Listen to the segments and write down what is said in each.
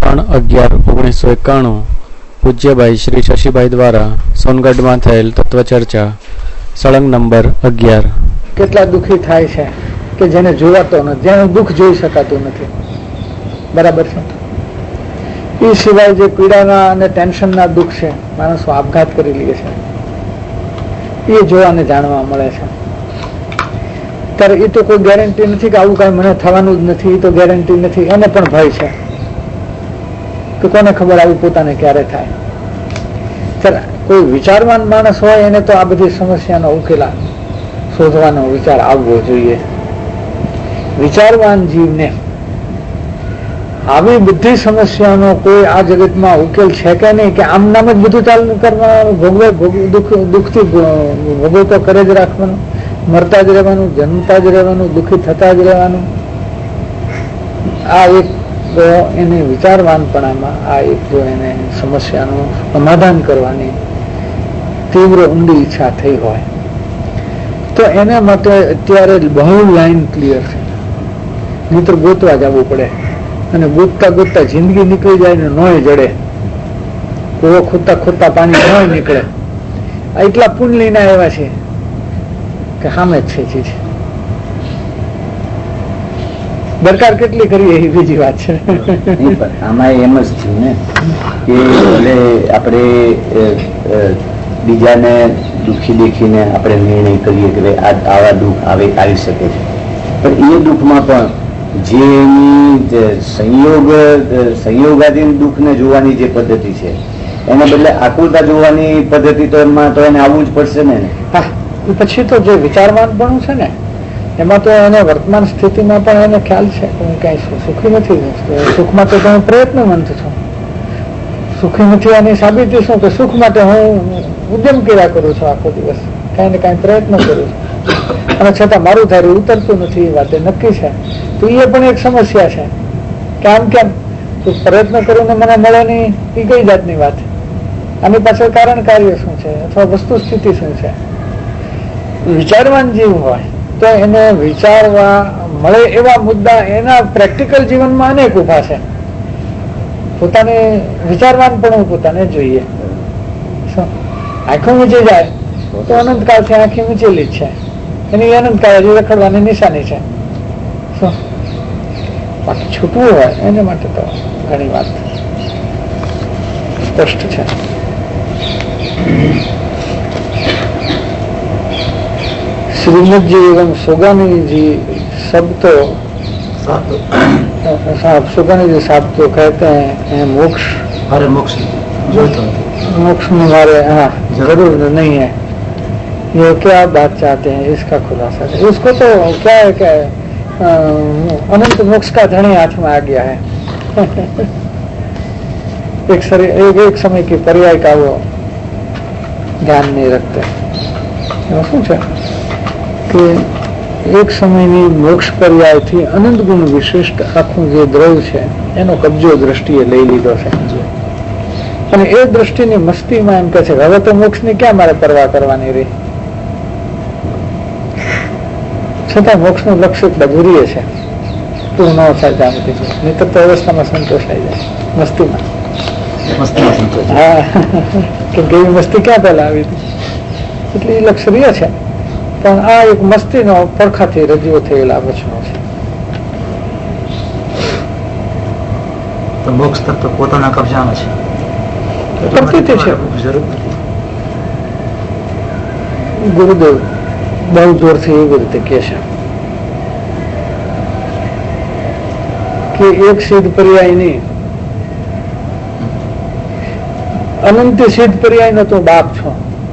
3/11/1991 પૂજ્યભાઈ શ્રી શશીભાઈ દ્વારા સોનગઢમાં થયેલ તત્વચર્ચા સળંગ નંબર 11. કેટલા દુઃખી થાય છે કે જેને જોવાતો નથી, જેનું દુઃખ જોઈ શકાતું નથી. બરાબર છે. એ સિવાય જે પીડાના અને ટેન્શનના દુઃખ છે, માણસો આપઘાત કરી લે છે, એ જોવાને જાણવા મળે છે. ત્યારે એ તો કોઈ ગેરંટી નથી કે આવું કઈ મને થવાનું જ નથી, એ તો ગેરંટી નથી. એને પણ ભય છે કે કોને ખબર આવું પોતાને ક્યારે થાય. ત્યારે કોઈ વિચારવાન માણસ હોય એને તો આ બધી સમસ્યાનો ઉકેલા શોધવાનો વિચાર આવવો જોઈએ. વિચારવાન જીવને આવી બધી સમસ્યાનો કોઈ આ જગતમાં ઉકેલ છે કે નહીં, કે આમ નામ જ બધું ચાલુ કરવાનું, દુઃખથી ભોગવતો કરે જ રાખવાનું, મરતા જ રહેવાનું, જન્મતા જ રહેવાનું, દુઃખી થતા જ રહેવાનું. આ એક એને વિચારવાનપણામાં આ એક જો એને સમસ્યાનું સમાધાન કરવાની તીવ્ર ઊંડી ઈચ્છા થઈ હોય તો એના માટે અત્યારે બહુ લાઈન ક્લિયર છે. નહીતર ગોતવા જવું પડે અને ગોતતા ગોતતા જિંદગી નીકળી જાય ને નોય જડે. કૂવો ખોદતા ખોદતા પાણી નોય નીકળે. એટલા પુણ્ય લઈને આવ્યા છે કે સામે જ છે ચીજ. દરકાર કેટલી કરીએ એ બીજી વાત છે. આમાં એમ જ થયું ને કે ભલે આપણે બીજાને દુઃખી દેખીને આપણે નિર્ણય કરીએ કે આવા દુઃખ આવી શકે છે, પણ એ દુઃખમાં પણ જે સંયોગાધીન દુઃખને જોવાની જે પદ્ધતિ છે એના બદલે આકુલતા જોવાની પદ્ધતિ તો એમાં તો એને આવવું જ પડશે ને. હા, પછી તો જે વિચારવાન પણ છે ને એમાં તો એને વર્તમાન સ્થિતિમાં પણ એને ખ્યાલ છે કે હું કઈ સુખી નથી. સુખ માટે તો હું પ્રયત્નવંત છું. સુખી નથી એની સાબિતી શું કે સુખ માટે હું ઉદ્યમ કર્યા કરું છું, આખો દિવસ કઈ ને કઈ પ્રયત્ન કરું છું, અને છતાં મારું ધાર્યું ઉતરતું નથી. એ વાત નક્કી છે. તો એ પણ એક સમસ્યા છે કે આમ કેમ પ્રયત્ન કરીને મને મળે નહીં, એ કઈ જાતની વાત. આની પાછળ કારણ કાર્ય શું છે અથવા વસ્તુ સ્થિતિ શું છે. વિચારવાન જીવ હોય તો એને વિચારવા મળે એવા મુદ્દા એના પ્રેક્ટિકલ જીવનમાં અનેક ઉભા છે. પોતાને વિચારવાન પણ પોતાને જોઈએ. આંખો ઊંચી જાય તો અનંતકાળથી આંખી ઊંચેલી જ છે, એની અનંતકાળ હજી રખડવાની નિશાની છે. શું બાકી છૂટવું હોય એને માટે તો ઘણી વાત સ્પષ્ટ છે. श्रीमद जी एवं सोगानी जी सब तो सोगानी जी साहब तो कहते हैं मोक्ष, हमारे मोक्ष मोक्ष में हमारे हाँ जरूर नहीं है. ये क्या बात चाहते हैं इसका खुलासा है. उसको तो क्या है कि अनंत मोक्ष का धनी हाथ में आ गया है. एक समय की पर्याय का वो ध्यान नहीं रखते. શું છે કે એક સમયની મોક્ષ પર્યાયથી અનંત ગુણ વિશિષ્ટ આખું જે દ્રવ્ય છે એનો કબજો દ્રષ્ટિએ લઈ લીધો છે. અને એ દ્રષ્ટિની મસ્તીમાં એમ કે છે હવે તો મોક્ષની ક્યાં મારે પરવા કરવાની રહી. છતાં મોક્ષનું લક્ષ્ય બધુરીએ છે તું ન થાય નહીતર તો અવસ્થામાં સંતોષાઈ જાય મસ્તીમાં. હા, કેમ કે એવી મસ્તી ક્યાં પહેલા આવી હતી. એટલે એ લક્ષ્ય છે, પણ આ એક મસ્તીનો પડખાથી રજૂ થયેલા વચનો છે. મોક્ષ તત્વ પોતાના કબજામાં છે. પ્રકૃતિ છે. ગુરુદેવ બહુ જોરથી એવી રીતે કહે છે કે એક સિદ્ધ પર્યાય નહીં, અનંત સિદ્ધ પર્યાય નો તો બાપ છો.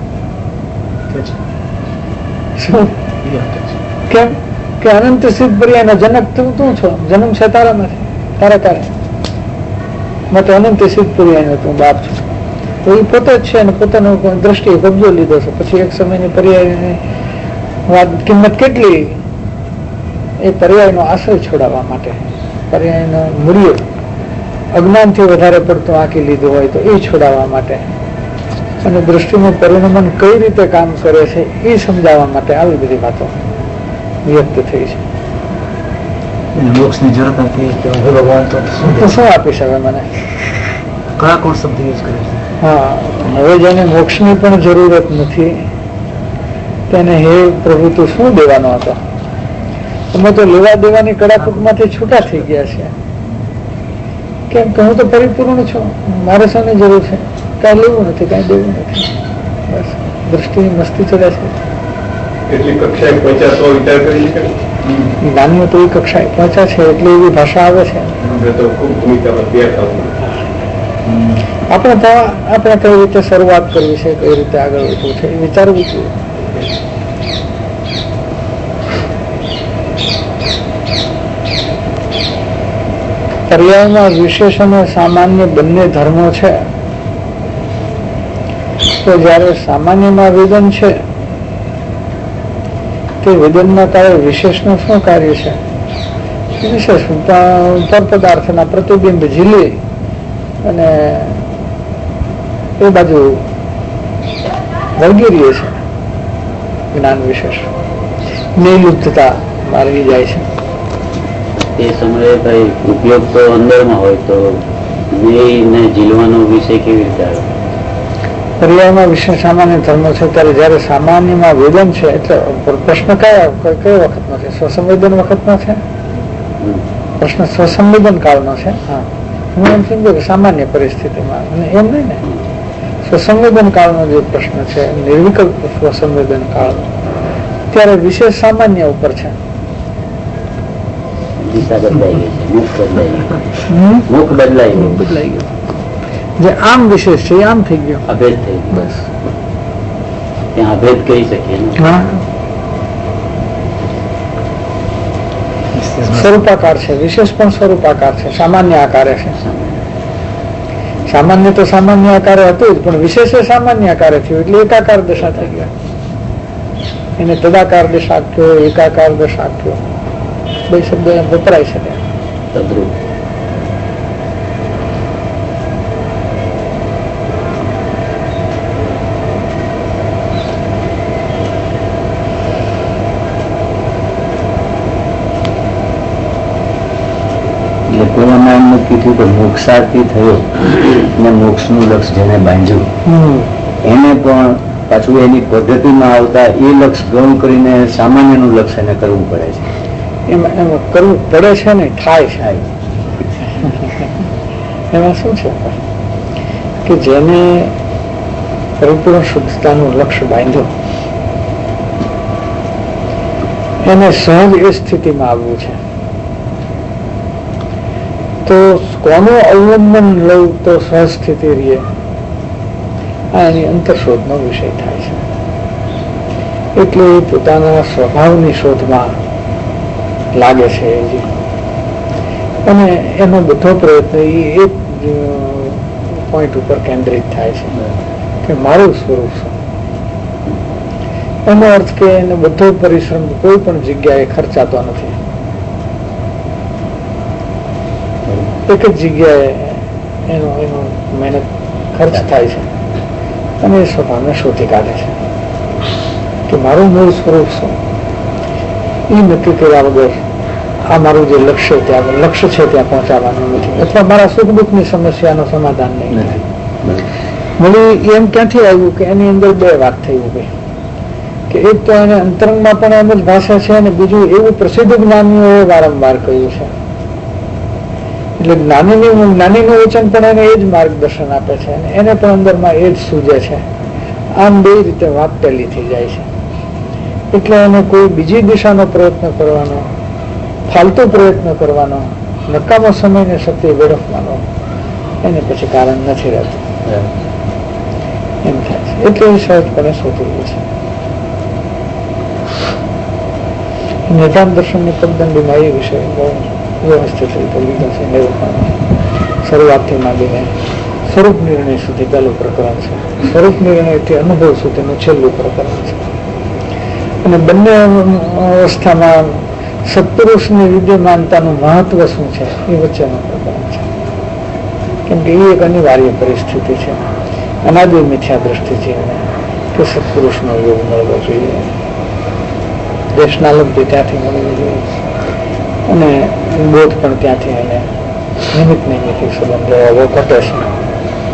શું કેમ કે અનંત સિદ્ધ પર્યાય નો જનક તું છો. જન્મ છે તારામાંથી, તારા કારણે માટે અનંત સિદ્ધ પર્યાય નો તું બાપ છો. તો એ પોતે જ છે અને પોતાનો દ્રષ્ટિએ કબજો લીધો છે. પછી એક સમયની પર્યાયની વાત કિંમત કેટલી એ પર્યાયનો આશ્રય છોડાવવા માટે, પર્યાયનો મૂલ્ય અજ્ઞાનથી વધારે પડતું આંકી લીધું હોય તો એ છોડાવવા માટે અને દ્રષ્ટિનું પરિણમન કઈ રીતે કામ કરે છે એ સમજાવવા માટે આવી બધી વાતો વ્યક્ત થઈ છે. મોક્ષની જરૂર નથી તો શું આપી શકે મને? કયા કોણ શબ્દ યુઝ કરે છે? હા, હવે જેને મોક્ષની પણ જરૂરત નથી તેને હે પ્રભુ તું શું દેવાનો હતો? અમે તો લેવા દેવાની કડાકૂટમાંથી છૂટા થઈ ગયા છે. કેમ કે હું તો પરિપૂર્ણ છું, મારે શાની જરૂર છે? કાંઈ લેવું નથી, કાંઈ દેવું નથી. બસ દ્રષ્ટિની મસ્તી ચડે છે. કેટલી કક્ષાએ પહોંચ્યા તો વિચાર કરી શકે? જ્ઞાનીઓ તો એ કક્ષાએ પહોંચ્યા છે એટલે એવી ભાષા આવે છે. તો ખૂબ ભૂમિકામાં તૈયાર થવું. આપણે તો આપણે કઈ રીતે શરૂઆત કરવી છે, કઈ રીતે આગળ વધવું છે એ વિચારવું જોઈએ. પર્યાયમાં વિશેષ અને સામાન્ય બંને ધર્મો છે. તો જયારે સામાન્યમાં વેદન છે તે વેદનના કાર્ય વિશેષનું શું કાર્ય છે? વિશેષ પર પદાર્થના પ્રતિબિંબ ઝીલી અને એ બાજુ વળગી રહે છે. જ્ઞાન વિશેષ નિલુપ્તતા માર્ગી જાય છે. એ સમયે ભાઈ ઉપયોગ તો અંદરમાં હોય તો ને ઝીલવાનો વિષય કેવી રીતે આવે? પર્યાયમાં વિશેષ સામાન્ય ધર્મો છે ત્યારે જયારે સામાન્યમાં વેદન છે એટલે પ્રશ્ન કઈ વખતનો છે? સ્વસંવેદન વખતનો છે પ્રશ્ન? સ્વસંવેદન કાળનો છે. હા, હું એમ સમજો કે સામાન્ય પરિસ્થિતિમાં, અને એમ નહીં ને, સ્વસંવેદન કાળનો જે પ્રશ્ન છે નિર્વિકલ્પ સ્વસંવેદન કાળ, ત્યારે વિશેષ સામાન્ય ઉપર છે. દિશા બદલાઈ ગઈ છે, મુખ બદલાઈ ગયું. બદલાઈ ગયું. જે આમ વિશેષ છે એ આમ થઈ ગયો, અભેદ થઈ ગયો. બસ ત્યાં અભેદ કહી શકીએ ને. હા, સ્વરૂપાકાર છે. વિશેષ પણ સ્વરૂપાકાર છે, સામાન્ય આકારે છે. સામાન્ય તો સામાન્ય આકારે હતું જ, પણ વિશેષ સામાન્ય આકારે થયું એટલે એકાકાર દશા થઈ ગયા. એને તદાકાર દશા આપ્યો, એકાકાર દશા આપ્યો, બે શબ્દો એમ વપરાય છે. તદ્રુપ લોકોમાં એમ કીધું કે મોક્ષાર્થી થયો અને મોક્ષનું લક્ષ જેને બાંધ્યું એને પણ પાછું એની પદ્ધતિમાં આવતા એ લક્ષ ગૌણ કરીને સામાન્યનું લક્ષ એને કરવું પડે છે. એમ કરવું પડે છે ને, થાય છે. એમાં શું છે કે જેને પરિપૂર્ણ શુદ્ધતાનું લક્ષ્ય બાંધ્યું એને સહજ એ સ્થિતિમાં આવવું છે. તો કોનું અવલંબન લઉં તો સહજ સ્થિતિ રહે, આ એની અંતરશોધનો વિષય થાય છે. એટલે પોતાના સ્વભાવની શોધમાં લાગે છે અને એનો બધો પ્રયત્ન એ એક પોઈન્ટ ઉપર કેન્દ્રિત થાય છે કે મારું સ્વરૂપ શું. એનો અર્થ કે એનો બધો પરિશ્રમ કોઈ પણ જગ્યાએ ખર્ચાતો નથી. એક જ જગ્યાએ એનો મહેનત ખર્ચ થાય છે અને એ સ્વભાવને શોધી કાઢે છે કે મારું મૂળ સ્વરૂપ શું. એ નક્કી કર્યા વગર આ મારું જે લક્ષ્ય છે ત્યાં પહોંચાડવાનું નથી, અથવા મારા સુખ દુઃખની સમસ્યાનું સમાધાન નહીં. મળી એમ ક્યાંથી આવ્યું કે એની અંદર બે વાત થઈ ઉભી કે એક તો એને અંતરંગમાં પણ એમ જ ભાષા છે અને બીજું એવું પ્રસિદ્ધ જ્ઞાનીઓએ વારંવાર કહ્યું છે. એટલે જ્ઞાનીનું વચન પણ એને એ જ માર્ગદર્શન આપે છે અને એને પણ અંદરમાં એ જ સૂજે છે. આમ બે રીતે વાત પેલી થઈ જાય છે. એટલે એને કોઈ બીજી દિશાનો પ્રયત્ન કરવાનો, ફાલતુ પ્રયત્ન કરવાનો, નકામો સમયને સત્ય વેડફવાનો એને પછી કારણ નથી રહેતું એમ થાય છે. એટલે એ સહજપણે શોધી લે છે. નિધાન દર્શનની પગદંડીમાં એ વિષય બહુ વ્યવસ્થિત રીતે લીધો છે. નિરૂપણ શરૂઆતથી માંડીને સ્વરૂપ નિર્ણય સુધી પહેલું પ્રકરણ છે. સ્વરૂપ નિર્ણયથી અનુભવ સુધીનું છેલ્લું પ્રકરણ છે. અને બંને અવસ્થામાં સત્પુરુષની વિદ્યમાનતાનું મહત્વ શું છે એ વચ્ચેનું પ્રકરણ છે. કેમ કે એ એક અનિવાર્ય પરિસ્થિતિ છે. અનાદિ મિથ્યા દ્રષ્ટિ છે કે સત્પુરુષનો યોગ મળવો જોઈએ, દેશનાલબ્ધિ ત્યાંથી મળવી જોઈએ અને બોધ પણ ત્યાંથી એને નિમિત્ત નૈમિત્તિક સંબંધો ઘટે છે.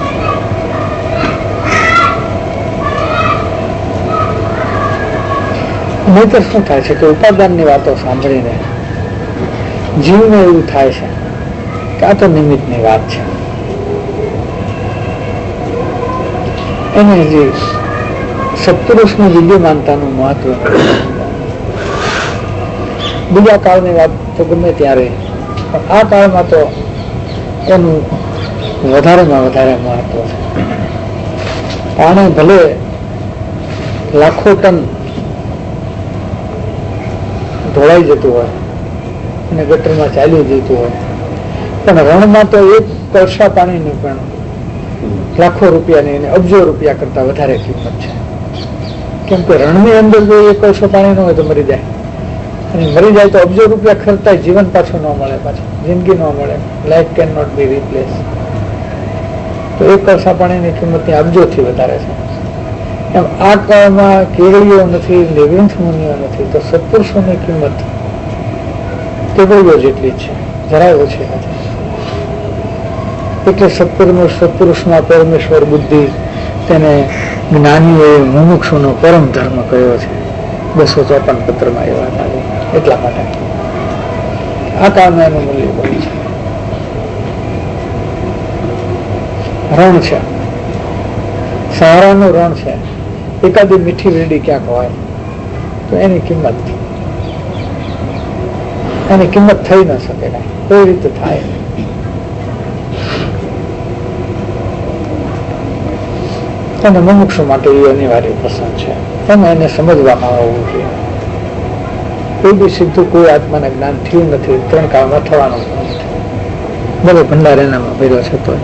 નહીતર શું થાય છે કે ઉપાદાનની વાતો સાંભળીને જીવને એવું થાય છે કે આ તો નિમિત્તની વાત છે. એને જે સત્પુરુષનું વિદ્યમાનતાનું મહત્વ, બીજા કાળની વાત તો ગમે ત્યારે, પણ આ કાળમાં તો એનું વધારેમાં વધારે મહત્વ છે. પાણી ભલે લાખો ટન ઢોળાઈ જતું હોય અને ગટરમાં ચાલ્યું જતું હોય, પણ રણમાં તો એક કળશા પાણીની પણ લાખો રૂપિયાની અને અબજો રૂપિયા કરતા વધારે કિંમત છે. કેમ કે રણની અંદર જો એક કળશો પાણી ન હોય તો મરી જાય, અને મરી જાય તો અબજો રૂપિયા ખર્ચાય, જીવન પાછું ન મળે, પાછું જિંદગી ન મળે. Life can not be replace. તો એક કળશા પાણીની કિંમત ત્યાં અબજોથી વધારે છે. એમ આ કાળમાં કેળવીઓ નથી, નિર્વિંશ મુનિઓ નથી, તો સત્પુરુષોની કિંમત કેવળીઓ જેટલી જ છે, જરાય ઓછી નથી. એટલે સત્પુરુષમાં પરમેશ્વર બુદ્ધિ, તેને જ્ઞાનીઓએ મુમુક્ષુનો પરમ ધર્મ કહ્યો છે. 254 પત્રમાં એ વાત આવી. એટલા માટે આ કાળમાં એનું મૂલ્ય બહુ છે. રણ છે, સહારાનું રણ છે, એકાદી મીઠી વીરડી ક્યાંક હોય તો એની કિંમત થઈ ન શકે, કોઈ રીતે થાય. અને મુમુક્ષુ માટે એ અનિવાર્ય પ્રસંગ છે. એમાં એને સમજવામાં આવવું જોઈએ. કોઈ બી સીધું કોઈ આત્માને જ્ઞાન થયું નથી, 3 કાળમાં થવાનું નથી. ભલે ભંડાર એનામાં ભર્યો છે તો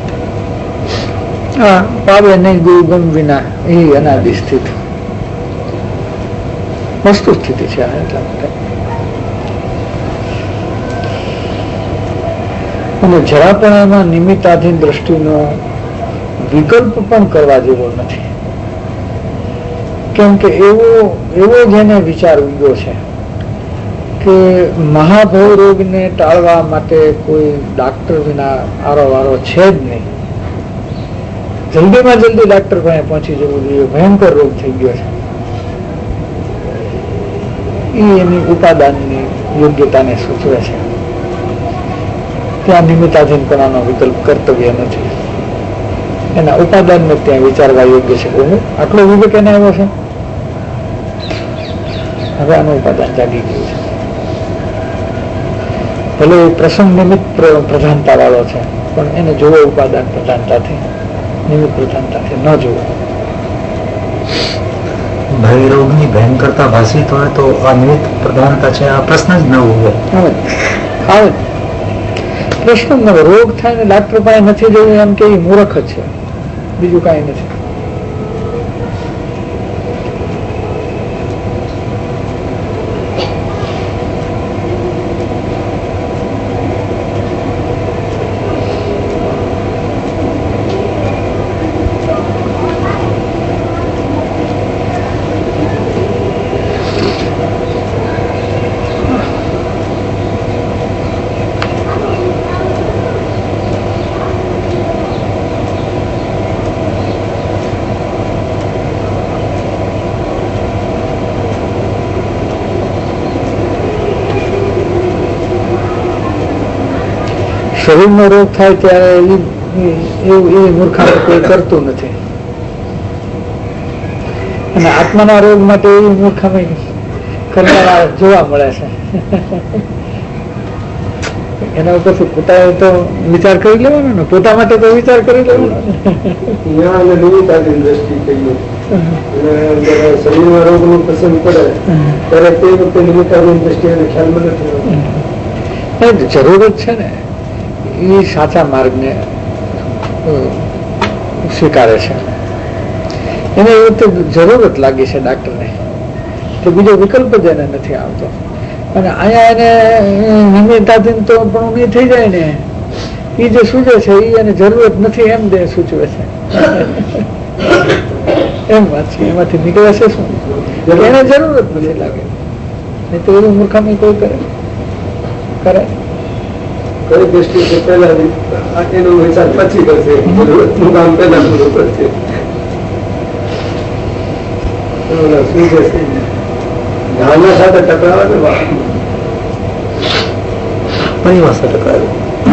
પાવે નહીં ગુરુગમ વિના એ અનાદિ સ્થિતિ વસ્તુ સ્થિતિ છે. એટલા માટે અને જરા પણ એમાં નિમિત્તાધીન દ્રષ્ટિનો વિકલ્પ પણ કરવા જેવો નથી. કેમ કે એવો જેને વિચાર ઉગ્યો છે કે મહાભવ રોગને ટાળવા માટે કોઈ ડાક્ટર વિના આરોવારો છે જ નહીં. જલ્દીમાં જલ્દી ડાક્ટર પાસે પહોંચી જવું જોઈએ, ભયંકર રોગ થઈ ગયો છે. એ એની ઉપાદાનની યોગ્યતાને સૂચવે છે. ત્યાં નિમિત્તાધીનપણાનો વિકલ્પ કર્તવ્ય નથી. એના ઉપાદાનને ત્યાં વિચારવા યોગ્ય છે. આટલો વિવેક એને આવ્યો છે, હવે આનું ઉપાદાન જાગી ગયું છે. ભલે પ્રસંગ નિમિત્ત પ્રધાનતા વાળો છે, પણ એને જોવો ઉપાદાન પ્રધાનતાથી, નિમિત્ત પ્રધાનતાથી ન જોવો. ભયરોગની ભયંકરતા ભાષિત હોય તો આ નિમિત્ત પ્રધાનતા છે, આ પ્રશ્ન જ ન હોય. પ્રશ્ન ન રોગ થાય ને ડાક્ટર પાસે નથી જવું એમ કે એ મૂર્ખ જ છે, બીજું કઈ નથી. શરીરનો રોગ થાય ત્યારે એ મૂર્ખામી કોઈ કરતું નથી, અને આત્માના રોગ માટે એ મૂર્ખામી કરનારા જોવા મળે છે. એના ઉપરથી પોતાએ તો વિચાર કરી લેવાનો ને, પોતા માટે તો વિચાર કરી લેવાનો. શરીરમાં રોગ નું પ્રસંગ પડે ત્યારે તે વખતે નિમિત્તાધીન દ્રષ્ટિ ખ્યાલમાં નથી. જરૂરત છે ને, એ સાચા માર્ગને સ્વીકારે છે. એને એ વખતે જરૂરત લાગી છે ડાક્ટરને, કે બીજો વિકલ્પ જ એને નથી આવતો. અને અહીંયા એને નિમિત્તાધીન તો પણ નહીં થઈ જાય ને, એ જે સૂચે છે એ એને જરૂરત નથી એમ દે સૂચવે છે. એમ વાત છે, એમાંથી નીકળે છે શું, એને જરૂરત નથી લાગે. નહીં તો એવું મૂર્ખામી કોઈ કરે કઈ દ્રષ્ટિ પહેલા એનો વિચાર પછી કરશે, જરૂરતનું કામ પહેલા પૂરું કરશે. જ્ઞાન સાથે ટકરાવે ને પરિભાષા ટકરાવે.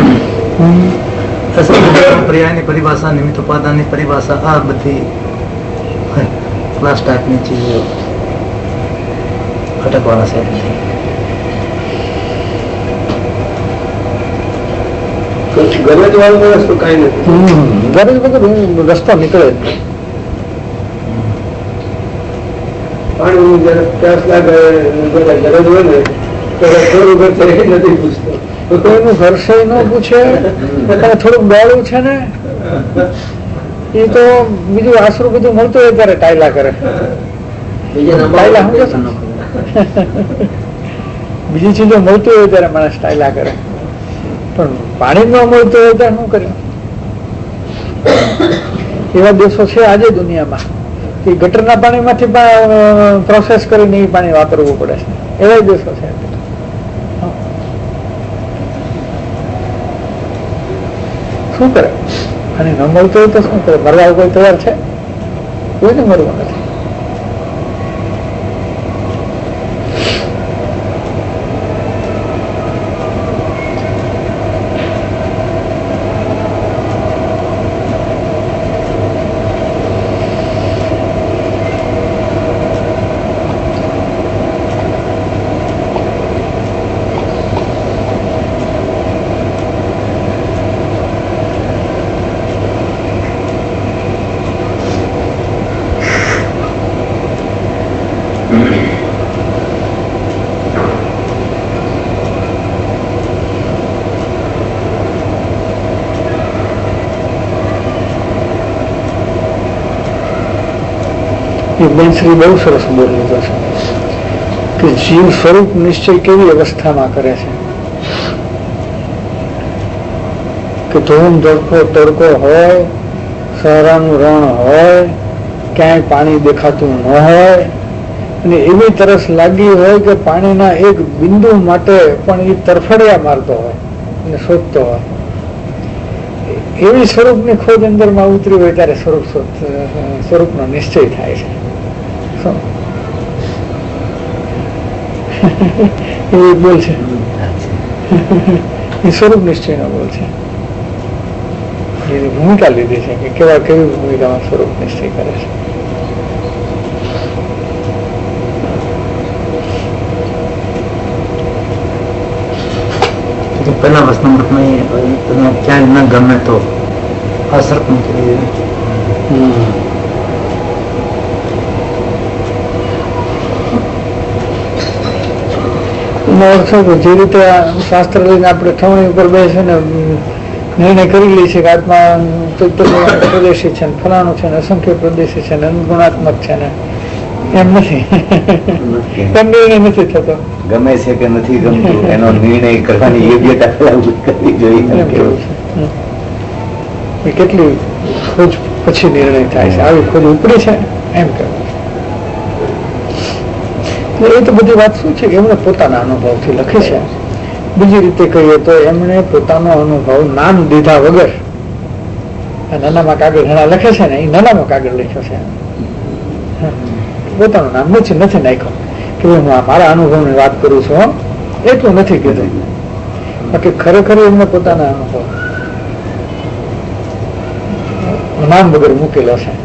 પર્યાયની પરિભાષા, નિમિત્ત ઉપાદાનની પરિભાષા, આ બધી ક્લાસ ટાઈપની ચીજો અટકવાના છે. ગરજ વાળું વસ્તુ કઈ નથી. ગરજ વગર રસ્તો નીકળે જ નહીં. પાણી જયારે પ્યાસ લાગે ગરજ હોય ને ત્યારે થોડું ઘર નથી પૂછતો. કોઈનું ઘરસઈ ન પૂછે. થોડુંક ગાળું છે ને એ તો બીજું આશરું બધું મળતું હોય ત્યારે ટાયલા કરે. બીજી ચીજો મળતું હોય ત્યારે માણસ ટાયલા કરે, પણ પાણી ન મળતું હોય ત્યારે શું કર્યું? એવા દેશો છે આજે દુનિયામાં કે ગટરના પાણીમાંથી પણ પ્રોસેસ કરીને એ પાણી વાપરવું પડે છે. એવા દેશો છે. શું કરે? અને ન મળતું હોય તો શું કરે? મરવા કોઈ તૈયાર છે? કોઈને મરવું નથી. બેનશ્રી બહુ સરસ બોલી લીધો છે કે જીવ સ્વરૂપ નિશ્ચય કેવી અવસ્થામાં કરે છે કે ધૂમ તડકો હોય, સહારાનું રણ હોય, ક્યાંય પાણી દેખાતું ન હોય અને એવી તરસ લાગી હોય કે પાણીના એક બિંદુ માટે પણ એ તરફડિયા મારતો હોય અને શોધતો હોય. એવી સ્વરૂપની ખોજ અંદરમાં ઉતરી હોય ત્યારે સ્વરૂપનો નિશ્ચય થાય છે. એ બોલ છે, એ સ્વરૂપ નિશ્ચય નો બોલ છે. એની ભૂમિકા લીધી છે કે કેવી ભૂમિકામાં સ્વરૂપ નિશ્ચય કરે છે. પહેલા વસ્તુમાં તમે ક્યાંય ન ગમે તો અસર પણ કરી જે રીતે શાસ્ત્ર લઈને આપણે થવણી ઉપર બેસે ને નિર્ણય કરી લઈએ છીએ કે આત્મા પ્રદેશી છે, ફલાણું છે, અસંખ્ય પ્રદેશી છે, ગુણાત્મક છે ને, એમ નથી. એમ નિર્ણય નથી થતો. ગમે છે કે નથી ગમતું એનો નિર્ણય કરવાની યોગ્યતા કરવી જોઈએ. કેટલી ખોજ પછી નિર્ણય થાય છે, આવી ખોજ ઉપડી છે એમ કહેવાય. એ તો બધી વાત શું છે કે એમણે પોતાના અનુભવથી લખે છે. બીજી રીતે કહીએ તો એમણે પોતાનો અનુભવ નામ દીધા વગર નાનામાં કાગળ ઘણા લખે છે ને, એ નાનામાં કાગળ લખ્યો છે. પોતાનું નામ નથી નાખ્યો કે હું મારા અનુભવની વાત કરું છું, એટલું નથી કીધું. બાકી ખરેખર એમને પોતાના અનુભવ નામ વગર મૂકેલો છે.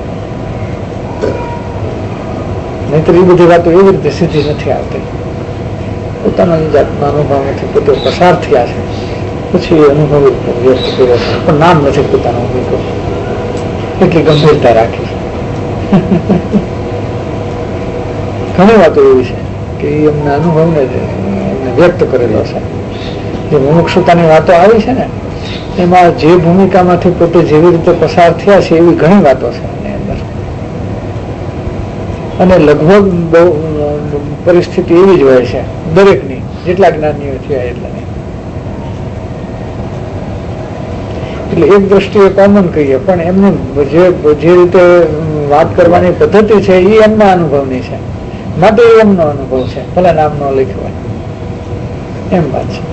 નહીતર એ બધી વાતો એવી રીતે સીધી નથી આવતી. પોતાના જાતના અનુભવમાંથી પોતે પસાર થયા છે, પછી એ અનુભવ વ્યક્ત કર્યો છે, પણ નામ નથી પોતાનું મૂક્યું. એટલી ગંભીરતા રાખી છે. ઘણી વાતો એવી છે કે એ એમના અનુભવને એમને વ્યક્ત કરેલો છે. જે મુમુક્ષુતાની વાતો આવી છે ને, એમાં જે ભૂમિકામાંથી પોતે જેવી રીતે પસાર થયા છે એવી ઘણી વાતો છે એની અંદર. અને લગભગ બહુ પરિસ્થિતિ એવી જ હોય છે દરેકની, જેટલા જ્ઞાનીઓ થયા એટલાની. એટલે એક દ્રષ્ટિએ કોમન કહીએ, પણ એમને જે રીતે વાત કરવાની પદ્ધતિ છે એ એમના અનુભવની છે, માટે એમનો અનુભવ છે, ભલે નામ ન લખ્યો હોય એમ વાત છે.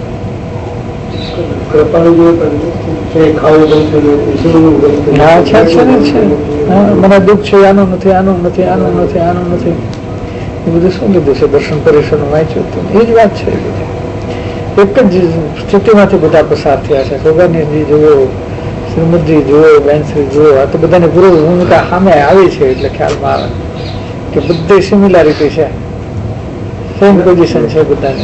મને દુઃખ છે, આનું નથી, આનું નથી, આનું નથી, આનું નથી. એ બધું શું લીધું છે? દર્શન પરિષદ વાંચ્યું હતું, એ જ વાત છે. એક જ સ્થિતિમાંથી બધા પસાર થયા છે. સોગાનીજી જુઓ, શ્રીમદજી જુઓ, બેનશ્રી જુઓ, આ તો બધાને પૂર્વ ભૂમિકા સામે આવી છે એટલે ખ્યાલમાં આવે કે બધી સિમિલારિટી છે, સેમ પોઝિશન છે બધાને.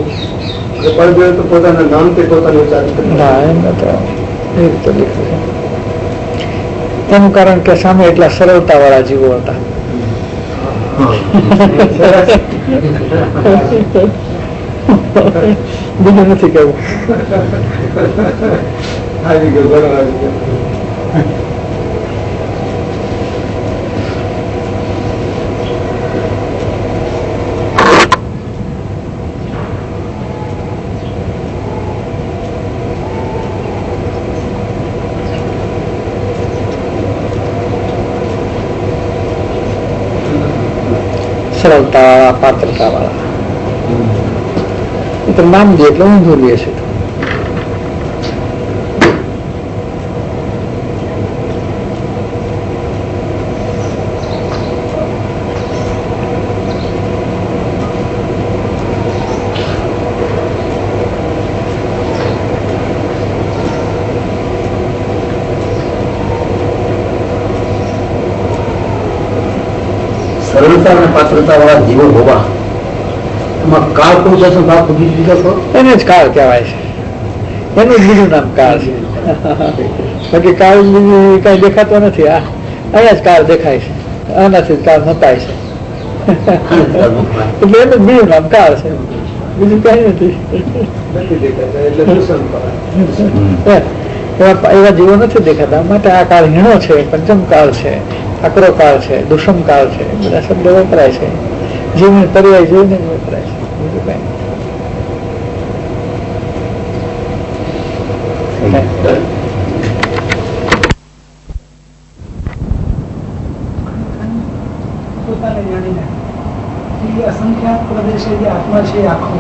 પોતાના નામથી પોતાની ના, એમને તો એ રીતે લીધું છે. એનું કારણ કે સામે એટલા સરળતા વાળા જીવો હતા. બીજું નથી કેવું. સરળતા વાળા, પાત્રતા વાળા. એ તો નામ દે એટલે ઊંધું લે છે. સરળતા અને પાત્રતા વાળા જીવો હોવા, એમાં કાળ કોણ છે? એને જ કાળ કહેવાય છે. એનું જ બીજું નામ કાળ છે. બાકી કાળ બીજું કઈ દેખાતો નથી. અહીંયા જ કાળ દેખાય છે, આનાથી કાળ નપાય છે. એટલે એનું બીજું નામ કાળ છે, બીજું કઈ નથી. એવા જીવો નથી દેખાતા. માટે આ કાળ હીણો છે, પંચમ કાળ છે, અકરો કાળ છે, દુષમ કાળ છે, બધા શબ્દો વપરાય છે. જીવને પર્યાય જોઈને જ વપરાય છે, બીજું કઈ. પોતાને જાણીને એ અસંખ્યાત પ્રદેશે જે આત્મા છે આખો,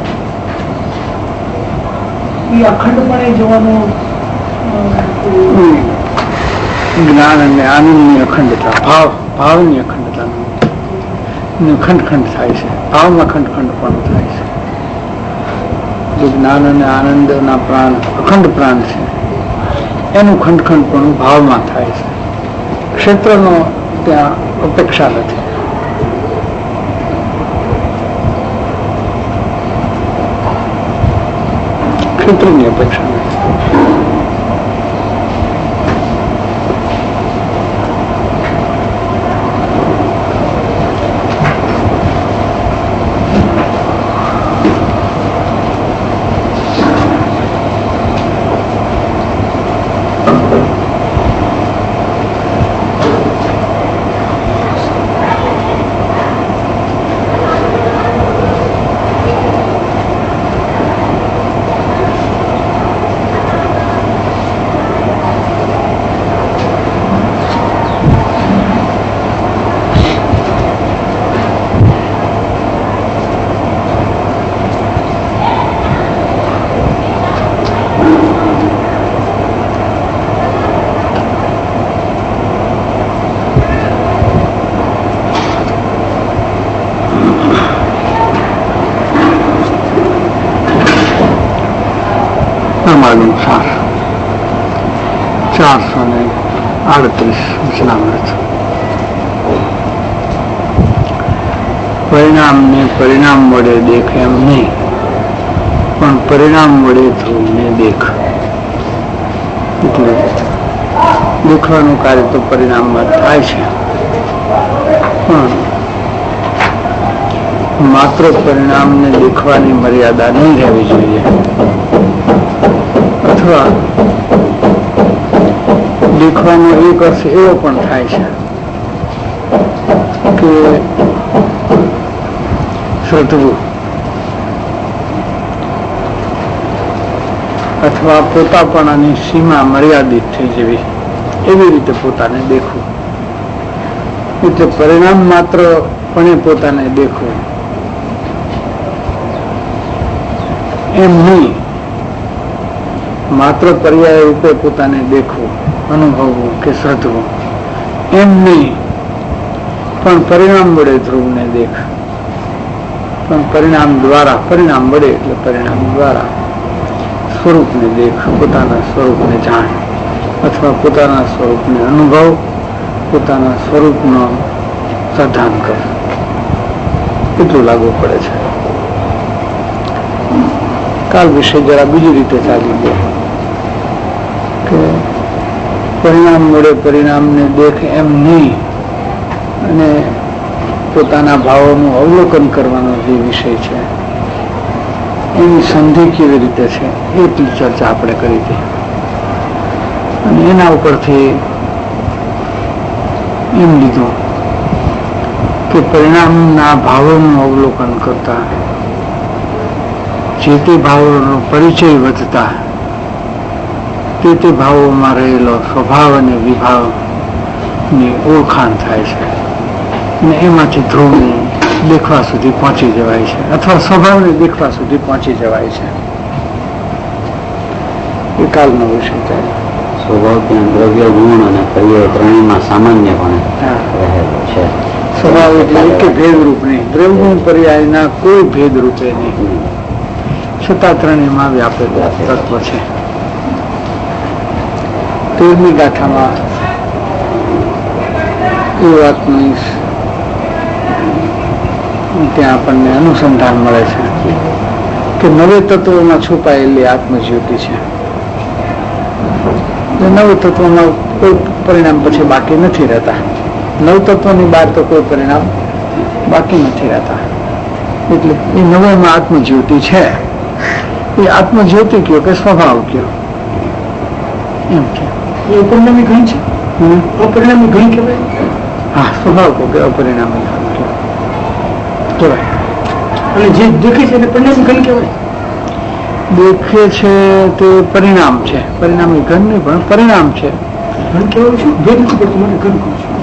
એ અખંડપણે જોવાનું જ્ઞાન અને આનંદની અખંડતા, ભાવની અખંડતા ખંડ ખંડ થાય છે. ભાવમાં ખંડ ખંડ પણ થાય છે. જે જ્ઞાન અને આનંદના પ્રાણ અખંડ પ્રાણ છે, એનું ખંડ ખંડ પણ ભાવમાં થાય છે. ક્ષેત્રનો ત્યાં અપેક્ષા નથી. ક્ષેત્રની અપેક્ષા નથી. અનુસાર 438 વચનામૃત. પરિણામને પરિણામ વડે દેખ એમ નહીં, પણ પરિણામ વડે ધ્રુવને દેખ. એટલે દેખવાનું કાર્ય તો પરિણામમાં થાય છે, પણ માત્ર પરિણામને દેખવાની મર્યાદા નહીં રહેવી જોઈએ. અથવા દેખવાનો એક અર્થ એવો પણ થાય છે કે શ્રદ્ધવું અથવા પોતાપણાની સીમા મર્યાદિત થઈ જવી, એવી રીતે પોતાને દેખવું. એટલે પરિણામ માત્ર પણ પોતાને દેખવું એમ નહીં, માત્ર પર્યાય રૂપે પોતાને દેખવું, અનુભવવું કે શ્રદ્ધવું એમ નહીં, પણ પરિણામ વડે ધ્રુવને દેખ. પણ પરિણામ દ્વારા, પરિણામ વડે એટલે પરિણામ દ્વારા સ્વરૂપને દેખ, પોતાના સ્વરૂપને જાણ, અથવા પોતાના સ્વરૂપને અનુભવ, પોતાના સ્વરૂપનો સાધન કર, એટલું લાગુ પડે છે. કાલ વિશે જરા બીજી રીતે ચાલી ગયો કે પરિણામ મળે પરિણામને દેખ એમ નહીં, અને પોતાના ભાવોનું અવલોકન કરવાનો જે વિષય છે એની સંધિ કેવી રીતે છે એટલી ચર્ચા આપણે કરી હતી. અને એના ઉપરથી એમ લીધું કે પરિણામના ભાવોનું અવલોકન કરતા, જે તે ભાવોનો પરિચય વધતા, તે ભાવોમાં રહેલો સ્વભાવ અને વિભાવની ઓળખાણ થાય છે, અને એમાંથી ધ્રુવને દેખવા સુધી પહોંચી જવાય છે, અથવા સ્વભાવને દેખવા સુધી પહોંચી જવાય છે. એ કાલનો વિષય છે. સ્વભાવ ત્યાં દ્રવ્ય, ગુણ અને પર્યાય ત્રણેયમાં સામાન્યપણે રહેલો છે. સ્વભાવ એટલે કે ભેદરૂપ નહીં, દ્રવ્ય પર્યાયના કોઈ ભેદ રૂપે નહીં, છતાં ત્રણેયમાં વ્યાપેલું તત્વ છે. 13મી ગાથામાં એ વાતની ત્યાં આપણને અનુસંધાન મળે છે કે નવે તત્વોમાં છુપાયેલી આત્મજ્યોતિ છે. નવ તત્વોમાં કોઈ પરિણામ પછી બાકી નથી રહેતા. નવ તત્વોની બહાર તો કોઈ પરિણામ બાકી નથી રહેતા. એટલે એ નવેમાં આત્મજ્યોતિ છે. એ આત્મજ્યોતિ કયો કે સ્વભાવ કયો એમ કે એ પરિણામી ઘણ છે. અપરિણામી ઘણ કહેવાય. હા, સ્વભાવ કહો કે અપરિણામી ઘણ કહેવાય. અને જે દેખે છે એને પરિણામી ઘણ કહેવાય. દેખે છે તે પરિણામ છે, પરિણામી ઘન નહીં પણ પરિણામ છે. ઘન કહેવાય છે ભેદ નથી પડતું, મને ઘન કહું છું.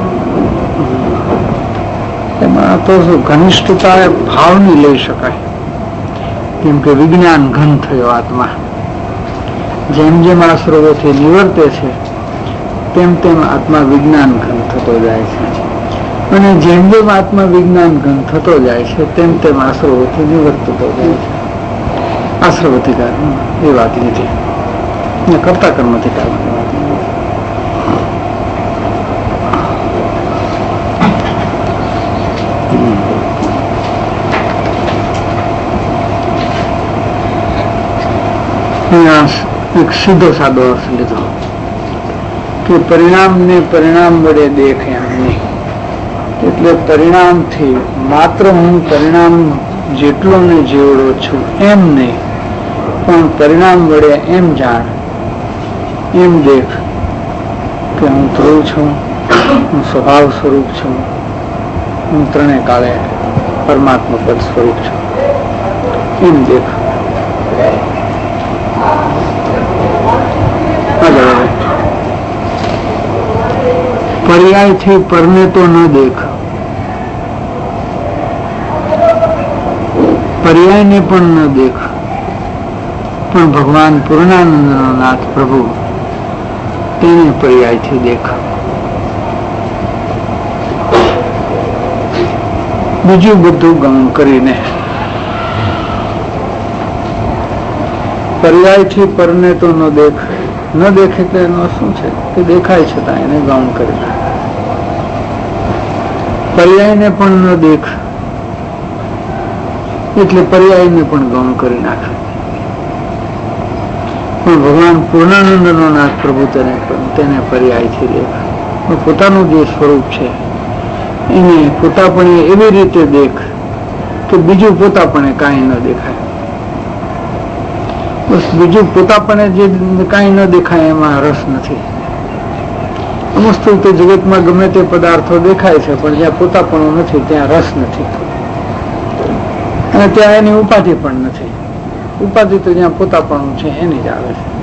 એમાં તો ઘનિષ્ઠતા ભાવની લઈ શકાય. કેમ કે વિજ્ઞાન ઘન થયો આત્મા. જેમ જેમ આ સ્વરૂપથી નિવર્તે છે તેમ તેમ આત્મા વિજ્ઞાન ઘન થતો જાય છે, અને જેમ જેમ આત્મા વિજ્ઞાન ઘન થતો જાય છે તેમ તેમ આ સ્વરૂપથી નિવર્તતો જાય છે. આશ્રવધિકાર એ વાત નથી, કરતા કર્મધિકાર વાત નથી. એક સીધો સાદો અર્થ લીધો કે પરિણામ ને પરિણામ વડે દેખ એમ નહીં. એટલે પરિણામથી માત્ર હું પરિણામ જેટલો ને જેવડો છું એમ નહીં, પણ પરિણામ વડે એમ જાણ, એમ દેખ કે હું ધ્રુવ છું, હું સ્વભાવ સ્વરૂપ છું, હું ત્રણે કાળે પરમાત્મા પદ સ્વરૂપ છું, એમ દેખ. પર્યાયથી પરને તો ન દેખ, પર્યાયને પણ ન દેખ, પણ ભગવાન પૂર્ણાનંદનો નાથ પ્રભુ તેને પર્યાયથી દેખ. બીજું બધું ગૌણ કરીને પર્યાયથી પરને તો ન દેખ. ન દેખ એટલે એનો શું છે કે દેખાય છતાં એને ગૌણ કરી નાખે. પર્યાયને પણ ન દેખ એટલે પર્યાયને પણ ગૌણ કરી નાખે. પણ ભગવાન પૂર્ણાનંદનો નાથ પ્રભુ તેને પર્યાયથી દેખ. પોતાનું જે સ્વરૂપ છે એને પોતાપણે એવી રીતે દેખ કે બીજું પોતાપણે કાંઈ ન દેખાય. બસ બીજું પોતાપણે જે કાંઈ ન દેખાય એમાં રસ નથી. અમસ્તુ તે જગતમાં ગમે તે પદાર્થો દેખાય છે, પણ જ્યાં પોતાપણું નથી ત્યાં રસ નથી, અને ત્યાં એની ઉપાધિ પણ નથી. ઉપાધિ તો જ્યાં પોતાપણું છે એની જ આવે છે.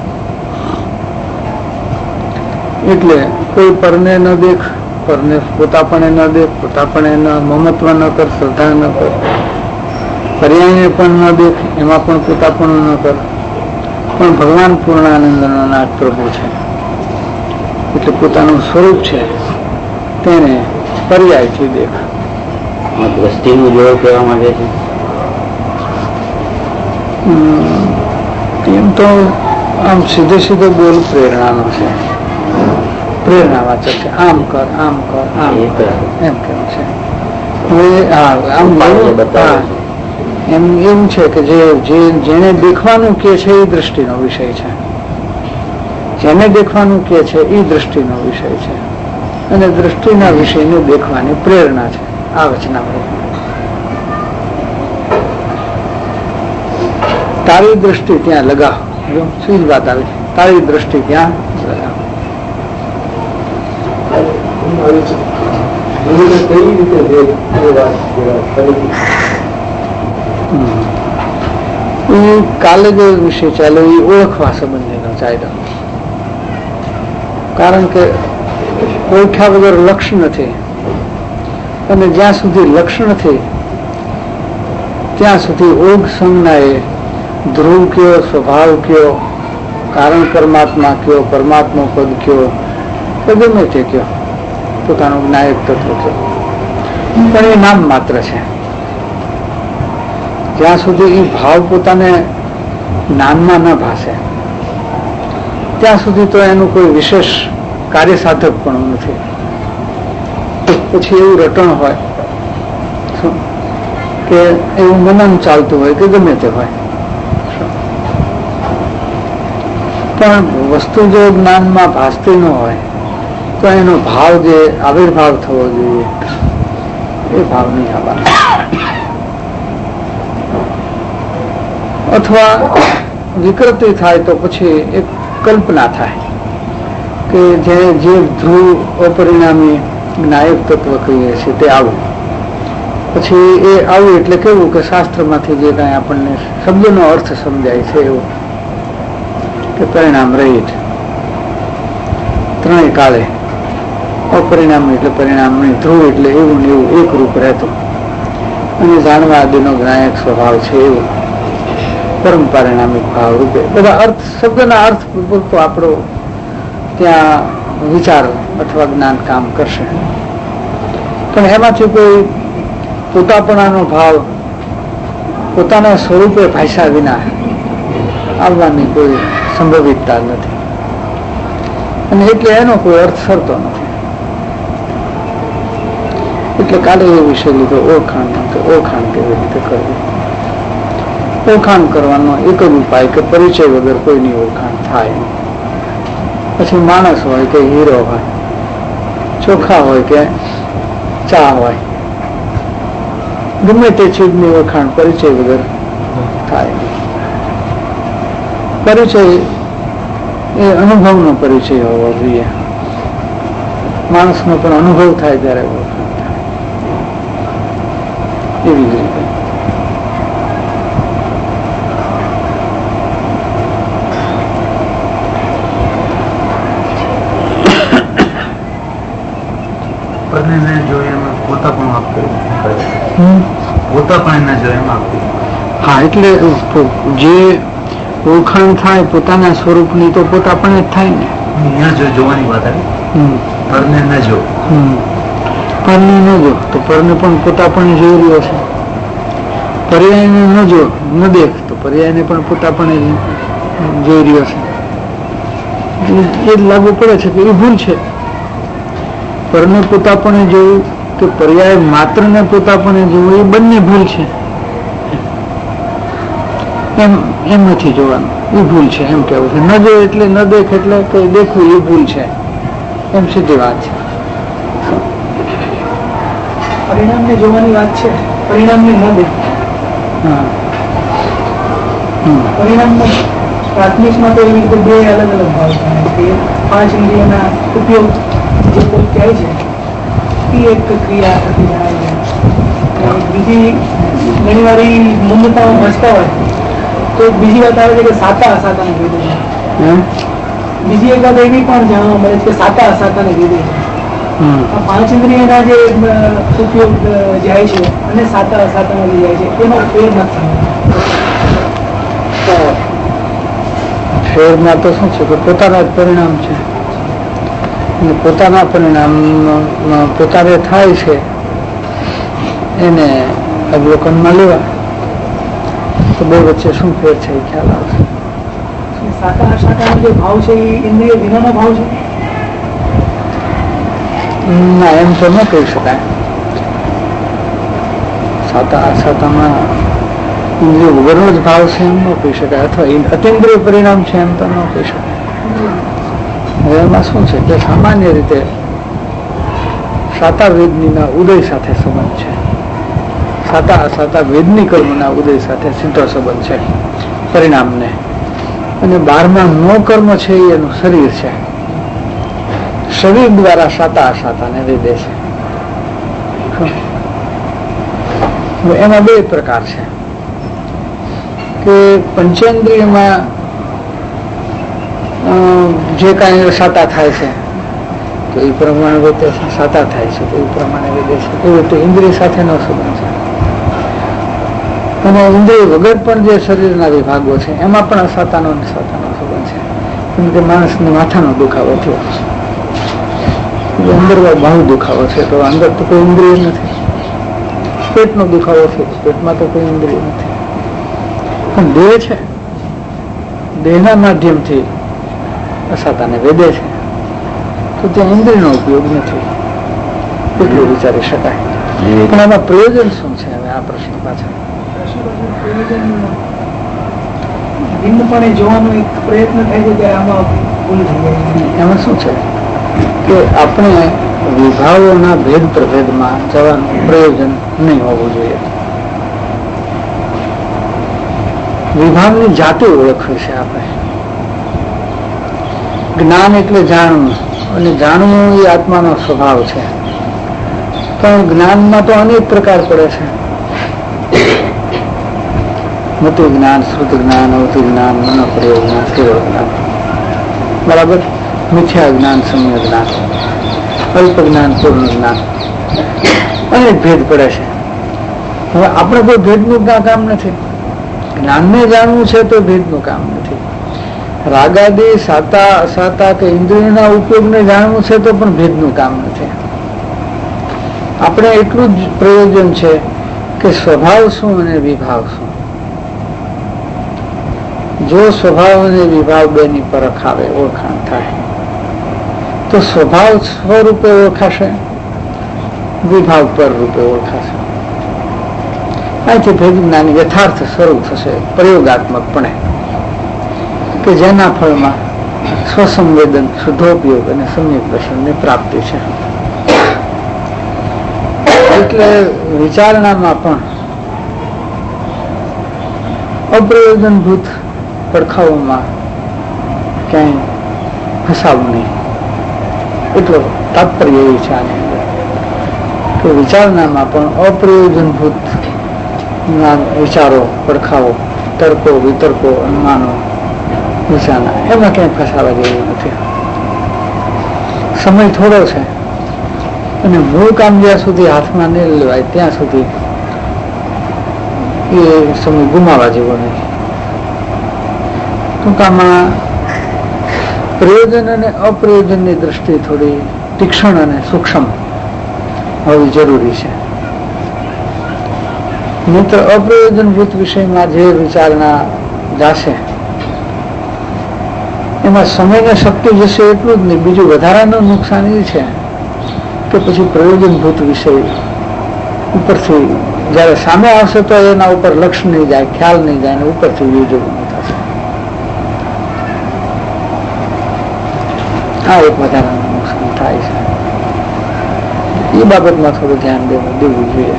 એટલે કોઈ પરને ન દેખ, પરને પોતાપણે ન દેખ, પોતાપણે ન મમત્વ ન કર, શ્રદ્ધા ન કર. પર્યાયને પણ ન દેખ, એમાં પણ પોતાપણું ન કર. પણ ભગવાન પૂર્ણાનંદનો નાથ પ્રભુ છે એટલે પોતાનું સ્વરૂપ છે તેને પર્યાયથી દેખ. દ્રષ્ટિનું જોડ કહેવા માંગે છે. એમ તો આમ સીધે બોલ પ્રેરણાનો છે, પ્રેરણાવાચક છે. આમ કર આમ કર આમ એમ કેવું છે. એમ એવું છે કે જેને દેખવાનું કે છે એ દ્રષ્ટિનો વિષય છે, જેને દેખવાનું કે છે એ દ્રષ્ટિનો વિષય છે, અને દ્રષ્ટિના વિષયને દેખવાની પ્રેરણા છે આ વચનામૃત. તારી દ્રષ્ટિ ત્યાં લગાવ, શું વાત આવી, તારી દ્રષ્ટિ ત્યાં લગાવ. એ કાલે જે વિષય ચાલ્યો એ ઓળખવા સંબંધીનો ચાલ્યો. કારણ કે ઓળખ્યા વગર લક્ષ નથી, અને જ્યાં સુધી લક્ષ નથી ત્યાં સુધી ઓળખ સંજ્ઞાએ ધ્રુવ કયો, સ્વભાવ કયો, કારણ પરમાત્મા કયો, પરમાત્મા પદ કયો, ગમે તે કયો, પોતાનું જ્ઞાયક તત્વ કયો, પણ એ નામ માત્ર છે. જ્યાં સુધી એ ભાવ પોતાને નામમાં ન ભાષે ત્યાં સુધી તો એનું કોઈ વિશેષ કાર્ય સાધક પણ નથી. પછી એવું રટણ હોય કે એવું મનન ચાલતું હોય કે ગમે તે હોય, પણ વસ્તુ જો જ્ઞાનમાં ભાસતી ન હોય તો એનો ભાવ જે આવિર્ભાવ થવો જોઈએ એ ભાવ નહીં આવવાનો. અથવા વિકૃતિ થાય તો પછી એક કલ્પના થાય કે જે ધ્રુવ અપરિણામી જ્ઞાયક તત્વ કહીએ છીએ તે આવું. પછી એ આવું એટલે કેવું કે શાસ્ત્રમાંથી જે કાંઈ આપણને શબ્દનો અર્થ સમજાય છે એવું કે પરિણામ રહિત, ત્રણેય કાળે, અપરિણામી એટલે પરિણામ નહીં, ધ્રુવ એટલે એવું ને એવું એક રૂપ રહેતું, અને જાણવા આદિનો જ્ઞાયક સ્વભાવ છે એવું પરમ પરિણામિક ભાવ રૂપે. બધા અર્થ, શબ્દના અર્થ પૂરતો આપણો ત્યાં વિચાર અથવા જ્ઞાન કામ કરશે, પણ એમાંથી કોઈ પોતાપણાનો ભાવ પોતાના સ્વરૂપે ભાષા વિના આવવાની કોઈ સંભવિતતા નથી, અને એટલે એનો કોઈ અર્થ સરતો નથી. એટલે કાલે એ વિષય લીધો ઓળખાણ, ઓળખાણ કેવી રીતે કરવી. ઓળખાણ કરવાનો એક જ ઉપાય કે પરિચય વગર કોઈની ઓળખાણ થાય. પછી માણસ હોય કે હીરો હોય, ચોખા હોય કે ચા હોય, ગમે તે ચીજની ઓળખાણ પરિચય વગર થાય. પરિચય એ અનુભવનો પરિચય હોવો જોઈએ. માણસનો પણ અનુભવ થાય ત્યારે ઓળખાણ થાય. એવી જ રીતે હા, એટલે જે ઓળખાણ થાય પોતાના સ્વરૂપની તો પોતાપણે જ થાય ને. જોવાની વાત આવી, પરને ન જો, પરને ન જો તો પરને પણ પોતાપણે જોઈ રહ્યો છે. પર્યાયને ન જો, ન દેખ તો પર્યાયને પણ પોતાપણે જોઈ રહ્યો છે. એ લાગુ પડે છે કે એ ભૂલ છે. પરને પોતાપણે જોયું કે પર્યાય માત્ર ને પોતાપણે જોવું એ બંને ભૂલ છે. એમ નથી જોવાનું, એ ભૂલ છે એમ કેવું છે. ન જો એટલે ન દેખ એટલે કે દેખવું એ ભૂલ છે, એમ સીધી વાત છે. પરિણામ ને જોવાની વાત છે, પરિણામ ને ન દેખ. પરિણામમાં પ્રાથમિકમાં તો એવી રીતે બે અલગ અલગ ભાવ થાય કે 5 ઇન્દ્રિયોના ઉપયોગ જે કોઈ કહે છે એ એક ક્રિયા થતી જણાય છે. બીજી ઘણી વાર મૂંઝતાઓ ભજતા હોય તો બીજી વાત આવે છે કે સાતા અસાતાને કીધું છે. બીજી એક વાત એવી પણ જાણવા મળે છે કે સાતા અસાતાને કીધું છે. આ 5 ઇન્દ્રિયના જે ઉપયોગ જાય છે અને સાતા અસાતામાં જે જાય છે એનો ફેર નથી. ફેરમાં તો શું છે કે પોતાના જ પરિણામ છે, અને પોતાના પરિણામ પોતાને થાય છે એને અવલોકનમાં લેવા તો બે વચ્ચે શું ફેર છે એ ખ્યાલ આવશે. સાતા અસાતાનો જે ભાવ છે એ ઇન્દ્રિય વિનાનો ભાવ છે? ના, એમ તો ન કહી શકાય. સાતા અસાતામાં ઇન્દ્રિય વગરનો જ ભાવ છે એમ ન કહી શકાય, અથવા અતિન્દ્રિય પરિણામ છે એમ તો ન કહી શકાય. એમાં શું છે કે સામાન્ય રીતે સાતા વેદનીના ઉદય સાથે સંબંધ છે. સાતા અસાતા વેદની કર્મના ઉદય સાથે સીધો સંબંધ છે પરિણામને. અને 12માં નો કર્મ છે એનું શરીર છે. શરીર દ્વારા સાતા અસાતાને વેદે છે. એમાં બે પ્રકાર છે કે પંચેન્દ્રિયમાં જે કાંઈ સાતા થાય છે તો એ પ્રમાણે વેદે છે, સાતા થાય છે તો એ પ્રમાણે વેદે છે. એવી રીતે ઇન્દ્રિય સાથેનો સંબંધ છે. અને ઇન્દ્રિય વગર પણ જે શરીરના વિભાગો છે એમાં પણ અસાતાનો સાતાનો સંબંધ છે. કેમ કે માણસને માથાનો દુખાવો થયો, અંદર બહુ દુખાવો છે તો અંદર તો કોઈ ઇન્દ્રિય નથી. પેટનો દુખાવો છે, પેટમાં તો કોઈ ઇન્દ્રિય નથી. પણ દેહ છે, દેહના માધ્યમથી અસાતાને વેદે છે તો ત્યાં ઇન્દ્રિયનો ઉપયોગ નથી, એટલું વિચારી શકાય. પણ આમાં પ્રયોજન શું છે? હવે આ પ્રશ્ન પાછળ ભિન્નપણે જોવાનો એક પ્રયત્ન થાય છે ત્યારે આમાં ભૂલ થઈ જાય. એમાં શું છે કે આપણે વિભાગોના ભેદ પ્રભેદમાં જવાનું પ્રયોજન નહીં હોવું જોઈએ. વિભાગની જાતે ઓળખવી છે આપણે. જ્ઞાન એટલે જાણવું, અને જાણવું એ આત્માનો સ્વભાવ છે. પણ જ્ઞાનમાં તો અનેક પ્રકાર પડે છે. મતિ જ્ઞાન, શ્રુત જ્ઞાન, અવતિ જ્ઞાન, મનોપ્રયોગ જ્ઞાન, સ્થિર જ્ઞાન, બરાબર, મિથ્યા જ્ઞાન, સમ્ય જ્ઞાન, અલ્પ જ્ઞાન, પૂર્ણ જ્ઞાન, અનેક ભેદ પડે છે. હવે આપણે કોઈ ભેદનું કામ નથી. જ્ઞાનને જાણવું છે તો ભેદનું કામ નથી. રાગાદી સાતા અસાતા કે ઇન્દ્રિયના ઉપયોગને જાણવું છે તો પણ ભેદનું કામ નથી. આપણે એટલું જ પ્રયોજન છે કે સ્વભાવ શું અને વિભાવ શું. જો સ્વભાવ અને વિભાવ બેની પરખ આવે, ઓળખાણ થાય, તો સ્વભાવ સ્વરૂપે ઓળખાશે, વિભાવ પર રૂપે ઓળખાશે. આથી ભેદ જ્ઞાની યથાર્થ સ્વરૂપ થશે પ્રયોગાત્મકપણે, કે જેના ફળમાં સ્વસંવેદન, શુદ્ધોપયોગ અને સમ્યક દર્શનની પ્રાપ્તિ છે. એટલે વિચારણામાં પણ અપ્રયોજનભૂત પડખાઓમાં ક્યાંય ફસાવું નહીં, એટલો તાત્પર્ય એ છે આની અંદર કે વિચારણામાં પણ અપ્રયોજનભૂત વિચારો, પડખાઓ, તર્કો, વિતર્કો, અનુમાનો, વિચારણા એમાં ક્યાંય ફસાવા જેવું નથી. સમય થોડો છે અને મૂળ કામ જ્યાં સુધી હાથમાં નહીં લેવાય ત્યાં સુધી એ સમય ગુમાવા જેવો નથી. ટૂંકામાં પ્રયોજન અને અપ્રયોજનની દ્રષ્ટિએ થોડી તીક્ષ્ણ અને સૂક્ષ્મ હોવી જરૂરી છે. મિત્ર અપ્રયોજનભૂત વિષયમાં જે વિચારણા જાશે એમાં સમયને શક્તિ જશે એટલું જ નહીં, બીજું વધારાનું નુકસાન એ છે કે પછી પ્રયોજનભૂત વિષય ઉપરથી જયારે સામે આવશે તો એના ઉપર લક્ષ નહીં જાય, ખ્યાલ નહીં જાય, ઉપરથી યોજવું થશે. આ એક વધારાનું નુકસાન થાય છે. એ બાબતમાં થોડું ધ્યાન દેવું જોઈએ.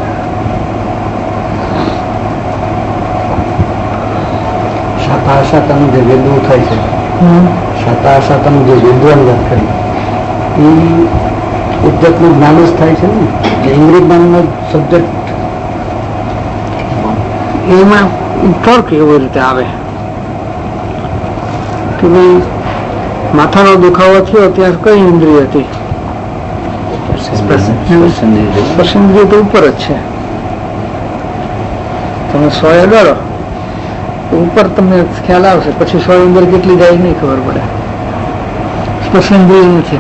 સાતા અસાતાનું જે વેદવું થાય છે, સાતા અસાતાનું જે વેદવાની વાત કરી એ ઉદ્ધતનું જ્ઞાન જ થાય છે ને, ઇન્દ્રિય જ્ઞાનનો સબ્જેક્ટ. એમાં તર્ક એવી રીતે આવે કે ભાઈ માથાનો દુખાવો થયો ત્યાં કઈ ઇન્દ્રિય હતી? સ્પર્શેન્દ્રિય તો ઉપર જ છે. તમે 100 અડાડો ઉપર તમને ખ્યાલ આવશે, પછી 100 અંદર કેટલી જાય નહીં ખબર પડે. સ્પર્શેન્દ્રિય નથી.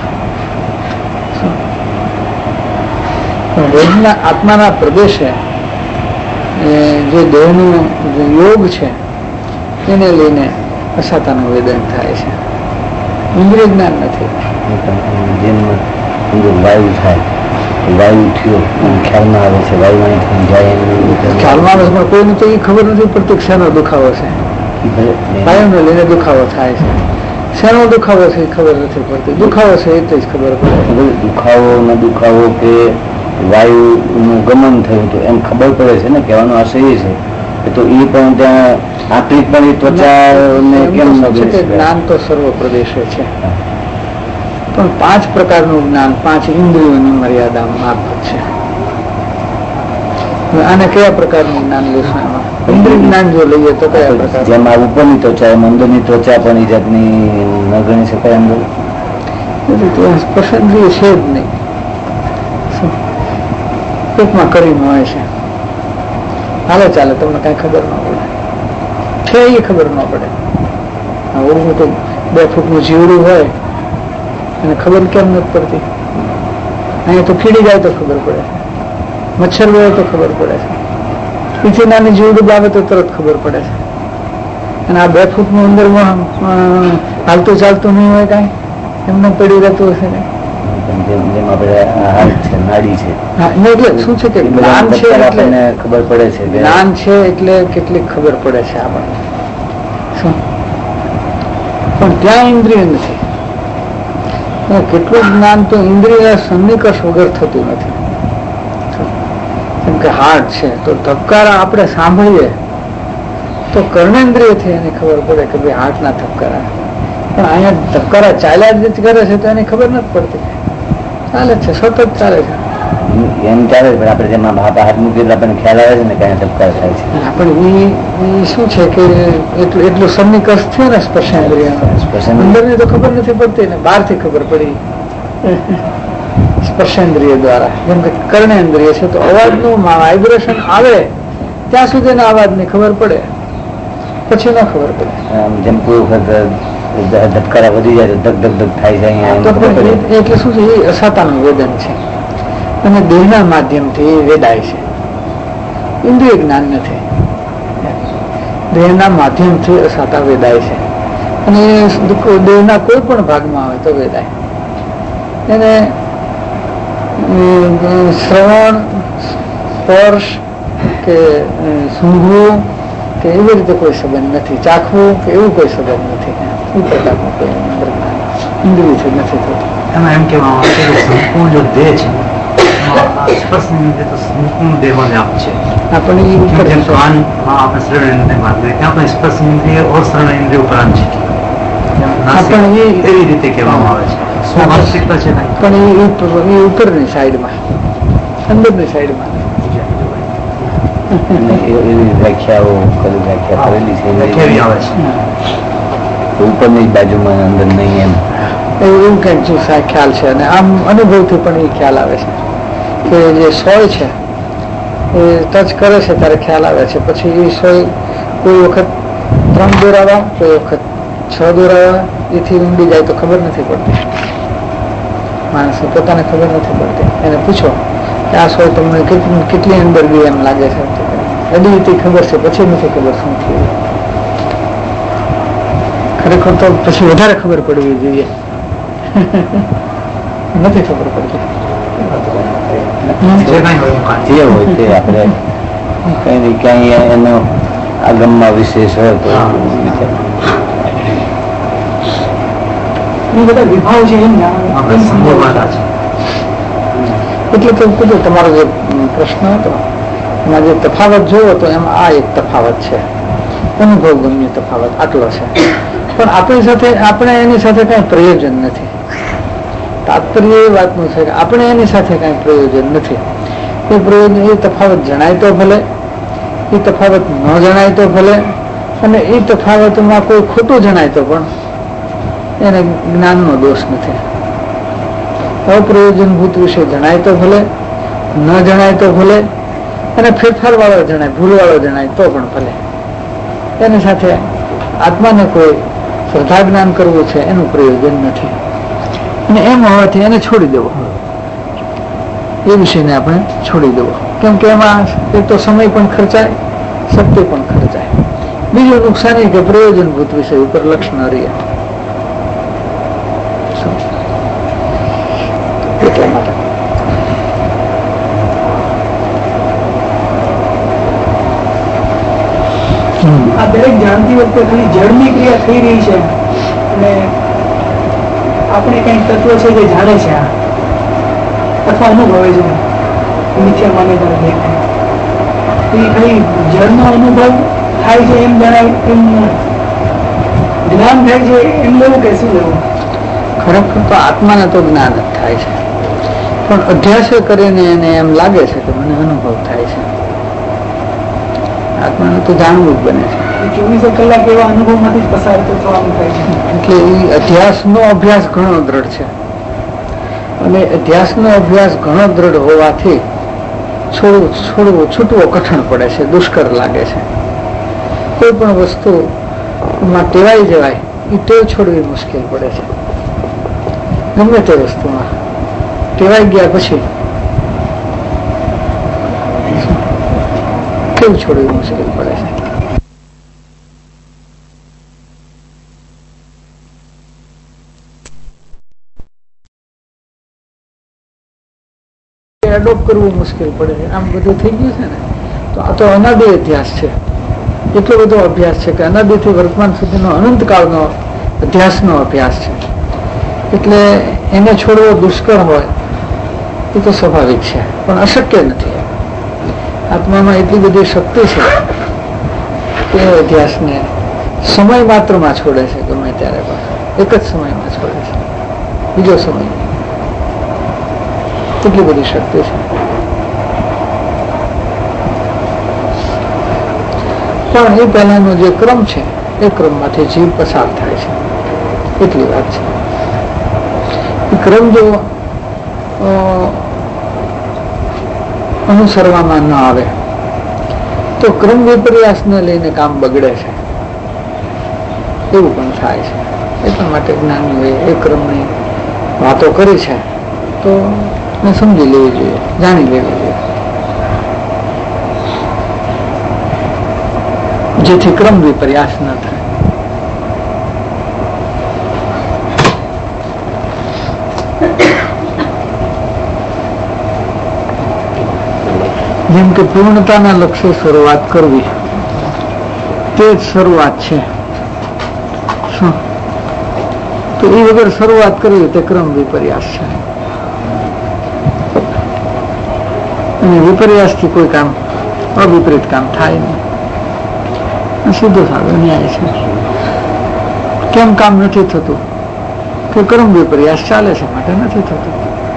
વેદના આત્માના પ્રદેશે જે દેહનો યોગ છે એને લઈને અસાતાનું વેદન થાય છે, ઇન્દ્રિય જ્ઞાન નથી. જેમ વાયુ થાય, વાયુ થયો ખ્યાલમાં આવે છે, વાયુ અહીં જાય ખ્યાલમાં આવે છે, પણ કોઈને તો એ ખબર નથી પડતી શેનો દુખાવો છે. વાયુને લઈને દુખાવો થાય છે, શેનો દુખાવો છે એ ખબર નથી પડતી. દુખાવો છે એ તો જ ખબર પડે. દુખાવો કે વાયુનું ગમન થયું તો એમ ખબર પડે છે ને. કહેવાનો આશય એ છે કે તો એ પણ ત્યાં આપણી પણ એ ત્વચાને કેમ જ્ઞાન તો સર્વ પ્રદેશે છે, પણ 5 પ્રકારનું જ્ઞાન 5 ઇન્દ્રિયોની મર્યાદા મારફત છે. આને કયા પ્રકારનું જ્ઞાન લેશું? એમાં ઇન્દ્રિય જ્ઞાન જો લઈએ તો કયા પ્રકાર? જેમાં ઉપરની ત્વચા એમ અંદરની ત્વચા પણ એ જાતની ન ગણી શકાય. અંદર સ્પર્શેન્દ્રિય છે જ નહીં. ટૂંકમાં કરીને હોય છે, હાલે ચાલે, તમને કઈ ખબર ન પડે છે, એ ખબર ન પડે. ઓળવું તો 2 ફૂટનું જીવડું હોય અને ખબર કેમ નથી પડતી? અહીંયા તો કીડી જાય તો ખબર પડે છે, મચ્છર હોય તો ખબર પડે છે, પીછી નાની જીવડું આવે તો તરત ખબર પડે છે. અને આ 2 ફૂટનું અંદરમાં હાલતું ચાલતું નહીં હોય, કાંઈ એમને પડી રહેતું હશે ને. નાડી છે એટલે શું છે કે જ્ઞાન છે એટલે ખબર પડે છે, જ્ઞાન છે એટલે કેટલીક ખબર પડે છે આપણને. શું? પણ ત્યાં ઇન્દ્રિય નથી. કેટલું જ્ઞાન તો ઇન્દ્રિય સન્નિકર્ષ વગર થતું નથી. જેમ કે હાર્ટ છે તો ધબકારા આપણે સાંભળીએ તો કર્ણેન્દ્રિયથી એને ખબર પડે કે ભાઈ હાર્ટના ધબકારા. પણ અહીંયા ધબકારા ચાલ્યા જ કરે છે તો એની ખબર નથી પડતી. ચાલે છે, સતત ચાલે છે. એમ ચાલે છે, પણ આપણે જેમાં હાથ મૂકી આપણને ખ્યાલ આવે છે ને કયા ધબકાર થાય છે. આપણે એ શું છે કે એટલું સન્નિકર્ષ થયો ને સ્પર્શેન્દ્રિય, અંદરની તો ખબર નથી પડતી ને બહારથી ખબર પડી સ્પર્શેન્દ્રિય દ્વારા. જેમ કે કર્ણેન્દ્રિય છે તો અવાજનું વાઇબ્રેશન આવે ત્યાં સુધી અવાજની ખબર પડે, પછી ન ખબર પડે. જેમ કોઈ વખત ધબકારા વધી જાય તો ધક ધક ધક થાય છે અહીંયા. એટલે શું છે, એ અસાતાનું વેદન છે અને દેહના માધ્યમથી એ વેદાય છે. ઇન્દ્રિય જ્ઞાન નથી, દેહના માધ્યમથી અસાતા વેદાય છે. અને દેહના કોઈ પણ ભાગમાં આવે તો વેદાય. એને શ્રવણ, સ્પર્શ કે સૂંઘવું કે એવી રીતે કોઈ સંબંધ નથી, ચાખવું કે એવું કોઈ સંબંધ નથી. એ પ્રકારનું કોઈ ઇન્દ્રિયથી નથી થતું. એમાં એમ કહેવામાં આવે છે કે સંપૂર્ણ જો દેહ છે સ્પર્શની અંદર તો સંપૂર્ણ દેહમાં વ્યાપ છે. આપણે જેમ કાનમાં આપણે શ્રવણ ઇન્દ્રિય વાત કરીએ ત્યાં પણ સ્પર્શ ઇન્દ્રિય ઓર શ્રવણ ઇન્દ્રિય ઉપરાંત છે. એવી રીતે કહેવામાં આવે છે. સ્વાભાવિકતા છે પણ એ ઉપરની સાઈડમાં, અંદરની સાઈડમાં એવી વ્યાખ્યાઓ કરેલી છે આવે છે. ઉપરની બાજુમાં અંદર નહીં એમ એવું કઈક જો ખ્યાલ છે. અને આમ અનુભવથી પણ એ ખ્યાલ આવે છે કે જે સોય છે એ ટચ કરે છે ત્યારે ખ્યાલ આવે છે. પછી એ સોય કોઈ વખત 3 દોરાવા, કોઈ વખત 6 દોરાવા, એથી ઊંડી જાય તો ખબર નથી પડતી. માણસને પોતાને ખબર નથી પડતી. એને પૂછો કે આ સોય તમને કેટલી અંદર ગઈ એમ લાગે છે? અડી હતી ખબર છે, પછી નથી ખબર શું થયું. ખરેખર તો પછી વધારે ખબર પડવી જોઈએ. નથી ખબર પડતી. જે હોય તે આપણે કઈ ને ક્યાંય એનો આગમમાં વિશેષ હોય તો બધા વિભાવ છે એટલે તો કીધું તમારો જે પ્રશ્ન હતો એમાં જે તફાવત જોયો તો એમાં આ એક તફાવત છે, અનુભવ ગમ્ય તફાવત આટલો છે. પણ આપણી સાથે આપણે એની સાથે કઈ પ્રયોજન નથી. તાત્પર્ય એ વાતનું છે કે આપણે એની સાથે કઈ પ્રયોજન નથી. એ પ્રયોજન, એ તફાવત જણાય તો ભલે, એ તફાવત ન જણાય તો ભલે, અને એ તફાવતમાં કોઈ ખોટું જણાય તો પણ એને જ્ઞાનનો દોષ નથી. અપ્રયોજનભૂત વિષય જણાય તો ભલે, ન જણાય તો ભલે, અને ફેરફાર વાળો જણાય, ભૂલ વાળો જણાય તો પણ ભલે, એની સાથે આત્માને કોઈ શ્રદ્ધા જ્ઞાન કરવું છે એનું પ્રયોજન નથી. અને એમ હોવાથી એને છોડી દેવો, એ વિષયને આપણે છોડી દેવો. કેમ કે એમાં એક તો સમય પણ ખર્ચાય, શક્તિ પણ ખર્ચાય. બીજું નુકસાની કે પ્રયોજનભૂત વિષય ઉપર લક્ષ ન રહે. એટલા માટે આ દરેક જાણતી વખતે ખાલી જળની ક્રિયા થઈ રહી છે અને આપણે કઈ તત્વ છે જે જાણે છે આ અથવા અનુભવે છે મિથ્યા માન્યતા દેખાય એ ખાલી જળનો અનુભવ થાય છે એમ જણાય એમ જ્ઞાન થાય છે એમ લેવું કે શું લેવું? ખરેખર તો આત્માને તો જ્ઞાન જ થાય છે, પણ અભ્યાસ કરીને એને એમ લાગે છે કે મને અનુભવ થાય છે. આત્માને તો જાણવું જ બને છે. 24 કલાક એવા અનુભવમાંથી જ પસાર થવાનું થાય છે. એટલે એ અધ્યાસનો અભ્યાસ ઘણો દ્રઢ છે, અને અધ્યાસનો અભ્યાસ ઘણો દ્રઢ હોવાથી છૂટવો કઠણ પડે છે, દુષ્કર લાગે છે. કોઈ પણ વસ્તુમાં ટેવાઈ જવાય એ ટેવ છોડવી મુશ્કેલ પડે છે. ગમે તે વસ્તુમાં ટેવાઈ ગયા પછી ટેવ છોડવી મુશ્કેલ પડે છે. એડોપ્ટ કરવું મુશ્કેલ પડે છે. આમ બધું થઈ ગયું છે ને, તો આ તો અનાદિ અભ્યાસ છે. એટલો બધો અભ્યાસ છે કે અનાદિથી વર્તમાન સુધીનો અનંતકાળનો અભ્યાસનો અભ્યાસ છે. એટલે એને છોડવો દુષ્કર હોય એ તો સ્વાભાવિક છે, પણ અશક્ય નથી. આત્મામાં એટલી બધી શક્તિ છે કે અભ્યાસને સમય માત્રમાં છોડે છે. ગમે ત્યારે પણ એક જ સમયમાં છોડે છે, બીજો સમય. કેટલી બધી શક્તિ છે. પણ એ પહેલાનો જે ક્રમ છે એ ક્રમમાંથી જીવ પસાર થાય છે, એટલી વાત છે. એ ક્રમ જો અનુસરવામાં ન આવે તો ક્રમ વિપર્યાસને લઈને કામ બગડે છે, એવું પણ થાય છે. એટલા માટે જ્ઞાનીઓએ એ ક્રમની વાતો કરી છે તો સમજી લેવી જોઈએ, જાણી લેવી જોઈએ, જેથી ક્રમ વિપર્યાસ ન થાય. જેમ કે પૂર્ણતાના લક્ષ્ય શરૂઆત કરવી તે જ શરૂઆત છે. તો એ વગર શરૂઆત કરવી તે ક્રમ વિપર્યાસ છે. અને વિપર્યાસથી કોઈ કામ અવિપરીત કામ થાય નહીં. સીધો સાધો ન્યાય છે. કેમ કામ નથી થતું? કે ક્રમ વિપર્યાસ ચાલે છે માટે નથી થતું.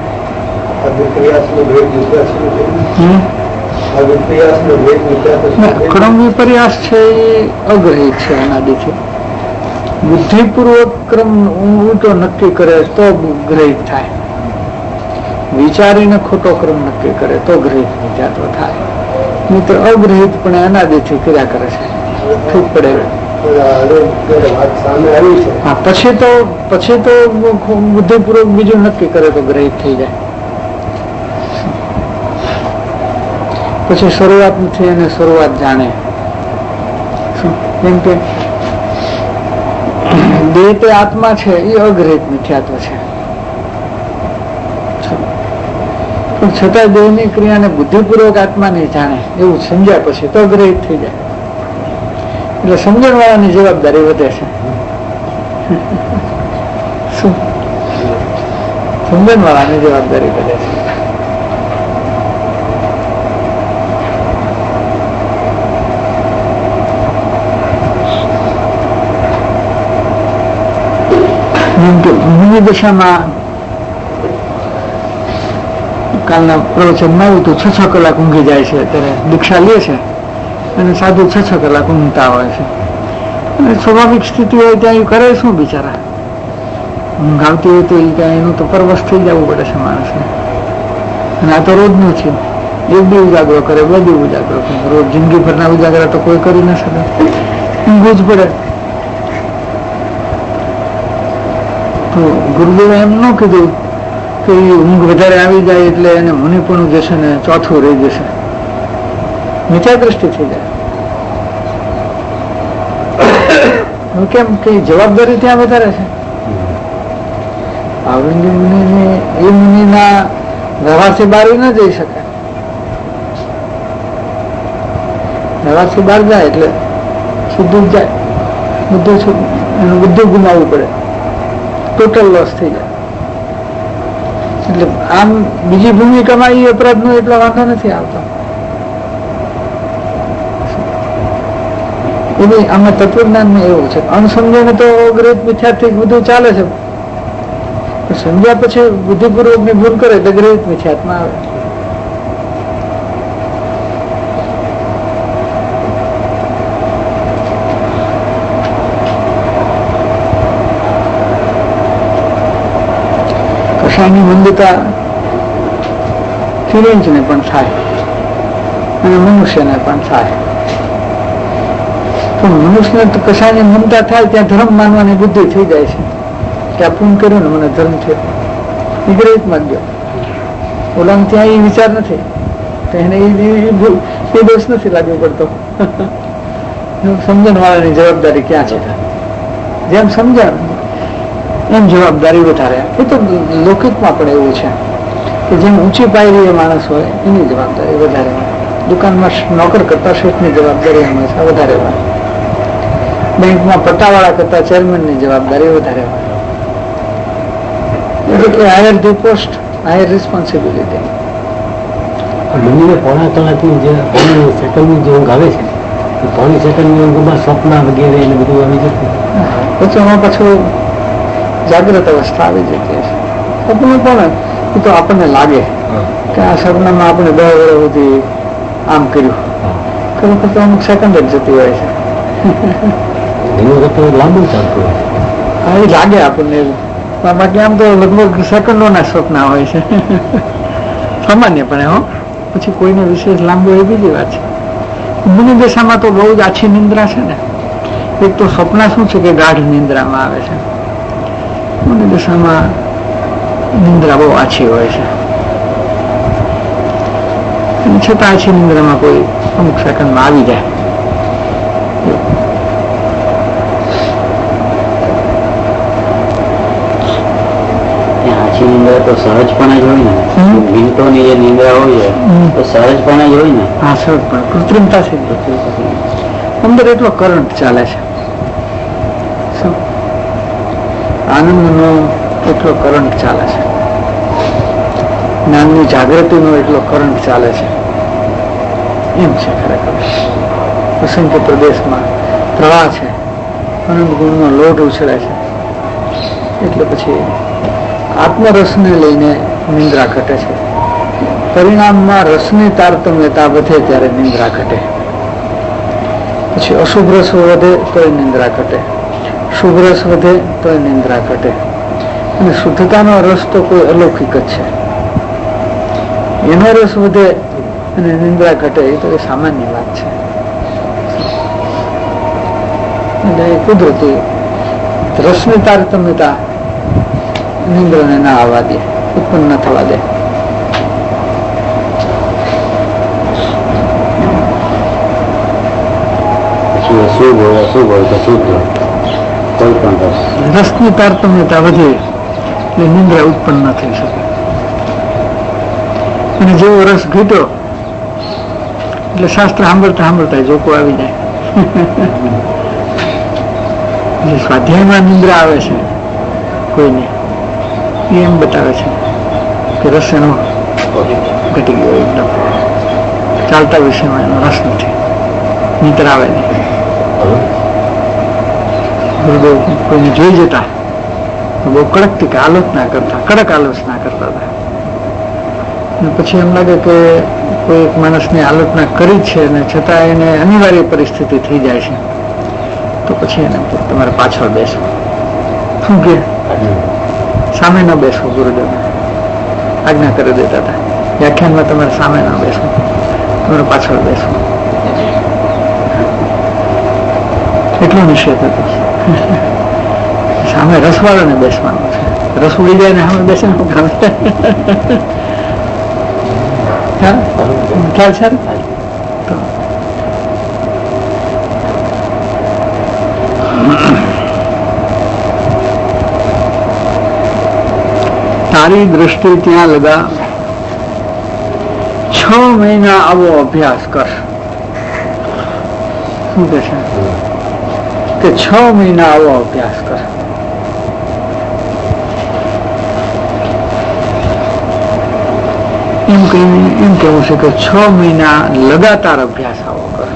ક્રમ વિપર્યાસ છે એ અગ્રહિત છે અનાદિથી. બુદ્ધિપૂર્વક ક્રમ ઉલટો નક્કી કરે તો ગ્રહિત થાય, વિચારીને ખોટો ક્રમ નક્કી કરે તો ગ્રહિત વિચારતો થાય. મિત્ર અગ્રહિત પણ અનાદિથી કર્યા કરે છે. ઠીક પડે પછી તો બુદ્ધિપૂર્વક બીજું નક્કી કરે તો ગ્રહિત થઈ જાય. પછી શરૂઆત નથી અને શરૂઆત જાણે. કેમ કે દેહ તે આત્મા છે એ અગ્રહિત મિથ્યાત્વ છે, પણ છતાં દેહની ક્રિયાને બુદ્ધિપૂર્વક આત્મા નહીં જાણે એવું સમજ્યા પછી તો અગ્રહિત થઈ જાય. એટલે સમજણ વાળાની જવાબદારી વધે છે. શું સમજણ વાળાની જવાબદારી વધે છે. મુનિ દશામાં કાલના પ્રવચનમાં આવ્યું તો 6 કલાક ઊંઘી જાય છે. અત્યારે દીક્ષા લે છે અને સાધુ 6 કલાક ઊંઘતા હોય છે. અને સ્વાભાવિક સ્થિતિ હોય ત્યાં એ કરે શું બિચારા? ઊંઘ આવતી હોય તો એ ત્યાં એનું તો પરવશ થઈ જવું પડે છે માણસને. અને આ તો રોજનું છે. એક બી ઉજાગરો કરે, બધી ઉજાગરો કરે. રોજ જિંદગીભરના ઉજાગરા તો કોઈ કરી ન શકે. ઊંઘવું જ પડે. તો ગુરુદેવે એમ ન કીધું કે ઊંઘ વધારે આવી જાય એટલે એને મુનિપણું જશે ને ચોથું રહી જશે. મિથ્યા દ્રષ્ટિ થઈ જાય. કેમ કે જવાબદારી ત્યાં વધારે છે. પાવનજી મુનિ એ મુનિના રહેવાસી બહાર ન જઈ શકે. રહેવાસી બહાર જાય એટલે સીધું જ જાય, બધું ગુમાવવું પડે, ટોટલ લોસ થઈ જાય. એટલે આમ બીજી ભૂમિકામાં એ અપરાધ નો એટલો વાંધો નથી આવતો. એટલે આમાં તત્વજ્ઞાન માં એવું છે, અણસમજણ તો ગ્રહિત મિથ્યાથી બધું ચાલે છે, સમજ્યા પછી બુદ્ધિપૂર્વક ની ભૂલ કરે તો ગ્રહિત મિથ્યાત્મા આવે. કશાયની મંદતા ચિરંજીને પણ થાય અને મનુષ્યને પણ થાય. પણ મનુષ્યને તો કશાયની મમતા થાય ત્યાં ધર્મ માનવાની બુદ્ધિ થઈ જાય છે કે આ પૂન કર્યું ને મને ધર્મ છે, નિગ્રહિત માં ગયો. ઓલાને ત્યાં એ વિચાર નથી તો એને એ દોષ નથી લાગવો પડતો. સમજણ વાળાની જવાબદારી ક્યાં છે? જેમ સમજણ એમ જવાબદારી વધારે. એ તો લૌકિકમાં પણ એવું છે કે જેમ ઊંચી પાયરી માણસ હોય એની જવાબદારી વધારે હોય. દુકાનમાં નોકર કરતા શેઠની જવાબદારી હંમેશા વધારે હોય. બેંકમાં પટ્ટાવાળા કરતા ચેરમેનની જવાબદારી વધારે હોય. એટલે કે higher the post, higher responsibility. મંદિરે પોણા કલાકની જે પોણી સેકન્ડની જે ઊંઘ આવે છે, પોણી સેકન્ડની ઊંઘમાં સપના વગેરે એને બધું આવી જતું. પછી એમાં પાછું જાગ્રત અવસ્થા આવી જતી છે. સપનું પણ એ તો આપણને લાગે કે આ સપનામાં આપણે 10 વર્ષ સુધી આમ કર્યું, ખરેખર તો અમુક સેકન્ડ જ જતી હોય છે. લાંબુ ચાલતું હોય. હા, એ લાગે આપણને, બાકી આમ તો લગભગ સેકન્ડોના સપના હોય છે સામાન્યપણે. હો, પછી કોઈને વિશેષ લાંબુ એ બીજી વાત છે. મુનિ દશામાં તો બહુ જ આછી નિંદ્રા છે ને. એક તો સપના શું છે કે ગાઢ નિંદ્રામાં આવે છે. મુનિ દશામાં નિંદ્રા બહુ આછી હોય છે, છતાં આછી નિંદ્રામાં કોઈ અમુક સેકન્ડમાં આવી જાય. નિંદ્રા તો સહજપણે જ હોય ને, મિનિટોની જે નિંદ્રા હોય તો સહજપણે જ હોય ને. હા, સહજપણે, કૃત્રિમતા છે. અંદર એટલો કરંટ ચાલે છે, આનંદનો એટલો કરંટ ચાલે છે, જ્ઞાનની જાગૃતિનો એટલો કરંટ ચાલે છે. એમ છે ખરેખર. અસંખ્ય પ્રદેશમાં પ્રવાહ છે, અનંત ગુણનો લોટ ઉછળે છે. એટલે પછી આત્મરસને લઈને નિંદ્રા ઘટે છે. પરિણામમાં રસની તારતમ્યતા વધે ત્યારે નિંદ્રા ઘટે. પછી અશુભ રસ વધે તોય નિંદ્રા ઘટે, શુભ રસ વધે તોય નિંદ્રા ઘટે. અને શુદ્ધતાનો રસ તો કોઈ અલૌકિક જ છે. એનો રસ વધે અને નિંદ્રા ઘટે એ તો એ સામાન્ય વાત છે. એટલે કુદરતી રસની તારતમ્યતા નિંદ્રાને ના આવવા દે, ઉત્પન્ન ન થવા દે. અશુભ હોય તો શુભ હોય, કોઈ પણ રસની તારતમ્યતા વધે એટલે નિંદ્રા ઉત્પન્ન ન થઈ શકે. અને જેવો રસ ઘટ્યો એટલે શાસ્ત્ર સાંભળતા જોકો આવી જાય. એટલે સ્વાધ્યાયમાં નિંદ્રા આવે છે કોઈને, એમ બતાવે છે કે રસ એનો ઘટી ગયો એકદમ. ચાલતા વિષયમાં એનો રસ નથી, નિંદ્રા આવે નહીં. ગુરુદેવ કોઈને જોઈ જતા બહુ કડક આલોચના કરતા, કડક આલોચના કરતા હતા. પછી એમ લાગે કે કોઈ એક માણસની આલોચના કરી છે અને છતાં એને અનિવાર્ય પરિસ્થિતિ થઈ જાય છે, તો પછી એને તમારે પાછળ બેસવું. શું કે સામે ન બેસવું, ગુરુદેવ આજ્ઞા કરી દેતા હતા. વ્યાખ્યાનમાં તમારે સામે ન બેસવું, તમારે પાછળ બેસવું. એટલો નિષેધ હતો. સામે રસવાળાને બેસવાનું છે. રસ ઉડી જાય ને સામે બેસવાનું કામ છે. ખ્યાલ છે ને? તો તારી દ્રષ્ટિ ત્યાં લગા, 6 મહિના આવો અભ્યાસ કર. શું કે છે કે 6 મહિના આવો અભ્યાસ કર. એમ કહીને એમ કેવું છે કે 6 મહિના લગાતાર અભ્યાસ આવો કર.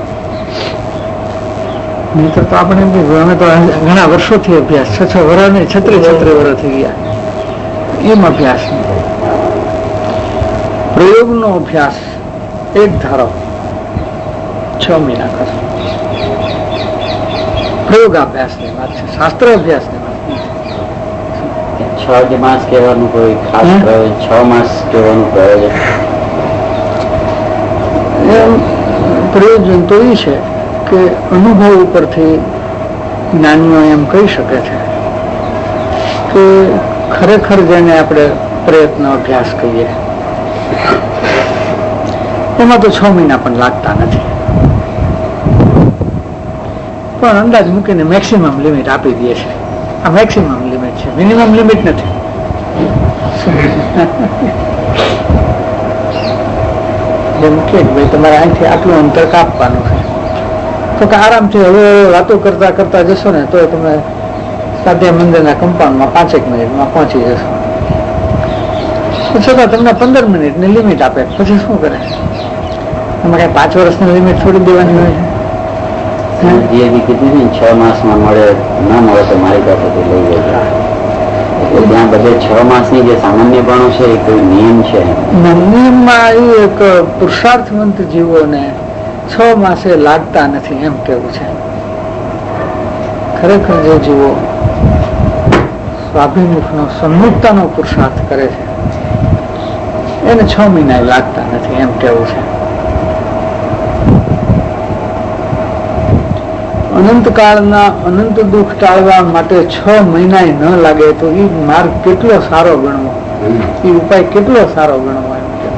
નહીતર તો આપણે અમે તો ઘણા વર્ષોથી અભ્યાસ 6 વર્ષ ને 36 વર્ષ થઈ ગયા. એમ અભ્યાસ પ્રયોગનો અભ્યાસ એક ધારો 6 મહિના કર. પ્રયોગાભ્યાસની વાત છે, શાસ્ત્ર અભ્યાસની વાત નથી. 6 માસ કહેવાનું કોઈ ખાસ પ્રયોજન? 6 માસ કહેવાનું પ્રયોજન પ્રયોજન તો એ છે કે અનુભવ ઉપરથી જ્ઞાનીઓ એમ કહી શકે છે કે ખરેખર જેને આપણે પ્રયત્ન અભ્યાસ કહીએ એમાં તો 6 મહિના પણ લાગતા નથી. પણ અંદાજ મૂકીને મેક્સિમમ લિમિટ આપી દે છે. આ મેક્સિમમ લિમિટ છે, મિનિમમ લિમિટ નથી. જેમ કે ભાઈ તમારે અહીંથી આટલું અંતર કાપવાનું છે તો કે આરામથી હવે વાતો કરતા કરતા જશો ને તો તમે સ્વાધ્યાય મંદિરના કમ્પાઉન્ડમાં 5 મિનિટમાં પહોંચી જશો. છતાં તમને 15 મિનિટની લિમિટ આપે, પછી શું કરે? એમાં કઈ 5 વર્ષની લિમિટ થોડી દેવાની હોય છે? જે કીધું ને 6 માસમાં મળે ના મળે તો મારી પાસેથી લઈ જાય. ત્યાં બધે 6 માસની જે સામાન્યપણું છે એ કોઈ નિયમ છે? નિયમમાં એ એક પુરુષાર્થવંત જીવોને 6 માસે લાગતા નથી એમ કેવું છે. ખરેખર જે જીવો સ્વાભિમુખનો સન્મુખતાનો પુરુષાર્થ કરે છે એને 6 મહિના લાગતા નથી એમ કેવું છે. અનંત કાળના અનંત દુઃખ ટાળવા માટે 6 મહિના ન લાગે તો એ માર્ગ કેટલો સારો ગણવો, એ ઉપાય કેટલો સારો ગણવો.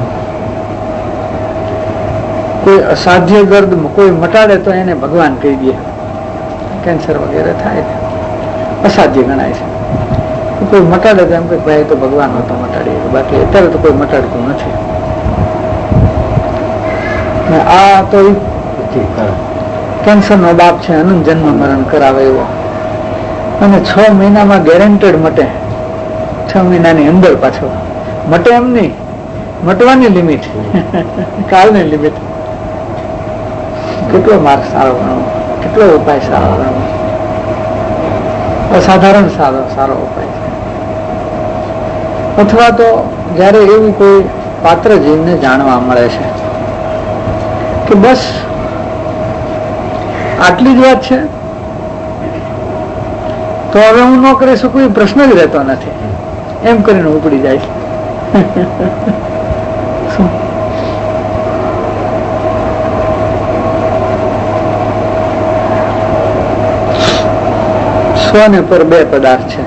કોઈ અસાધ્ય ગર્દ કોઈ મટાડે તો એને ભગવાન કહી દે. કેન્સર વગેરે થાય છે, અસાધ્ય ગણાય છે. કોઈ મટાડે તો એમ કે ભાઈ તો ભગવાન હતો મટાડીએ, બાકી અત્યારે તો કોઈ મટાડતું નથી. આ તો કેન્સર નો બાપ છે, અનંત જન્મ મરણ કરાવે એવો. અને 6 મહિનામાં ગેરંટેડ મટે. 6 મહિનાની અંદર પાછો મટે એમ નહીં, મટવાની લિમિટ, કાળની લિમિટ. કેટલો માર્ગ સારો ગણવો, કેટલો ઉપાય સારો ગણવો. અસાધારણ સારો ઉપાય છે. અથવા તો જયારે એવું કોઈ પાત્ર જીવને જાણવા મળે છે કે બસ આટલી જ વાત છે તો હવે હું ન કરી શકું એ પ્રશ્ન જ રહેતો નથી એમ કરીને ઉપડી જાય છે. સ્વ ને પર 2 પદાર્થ છે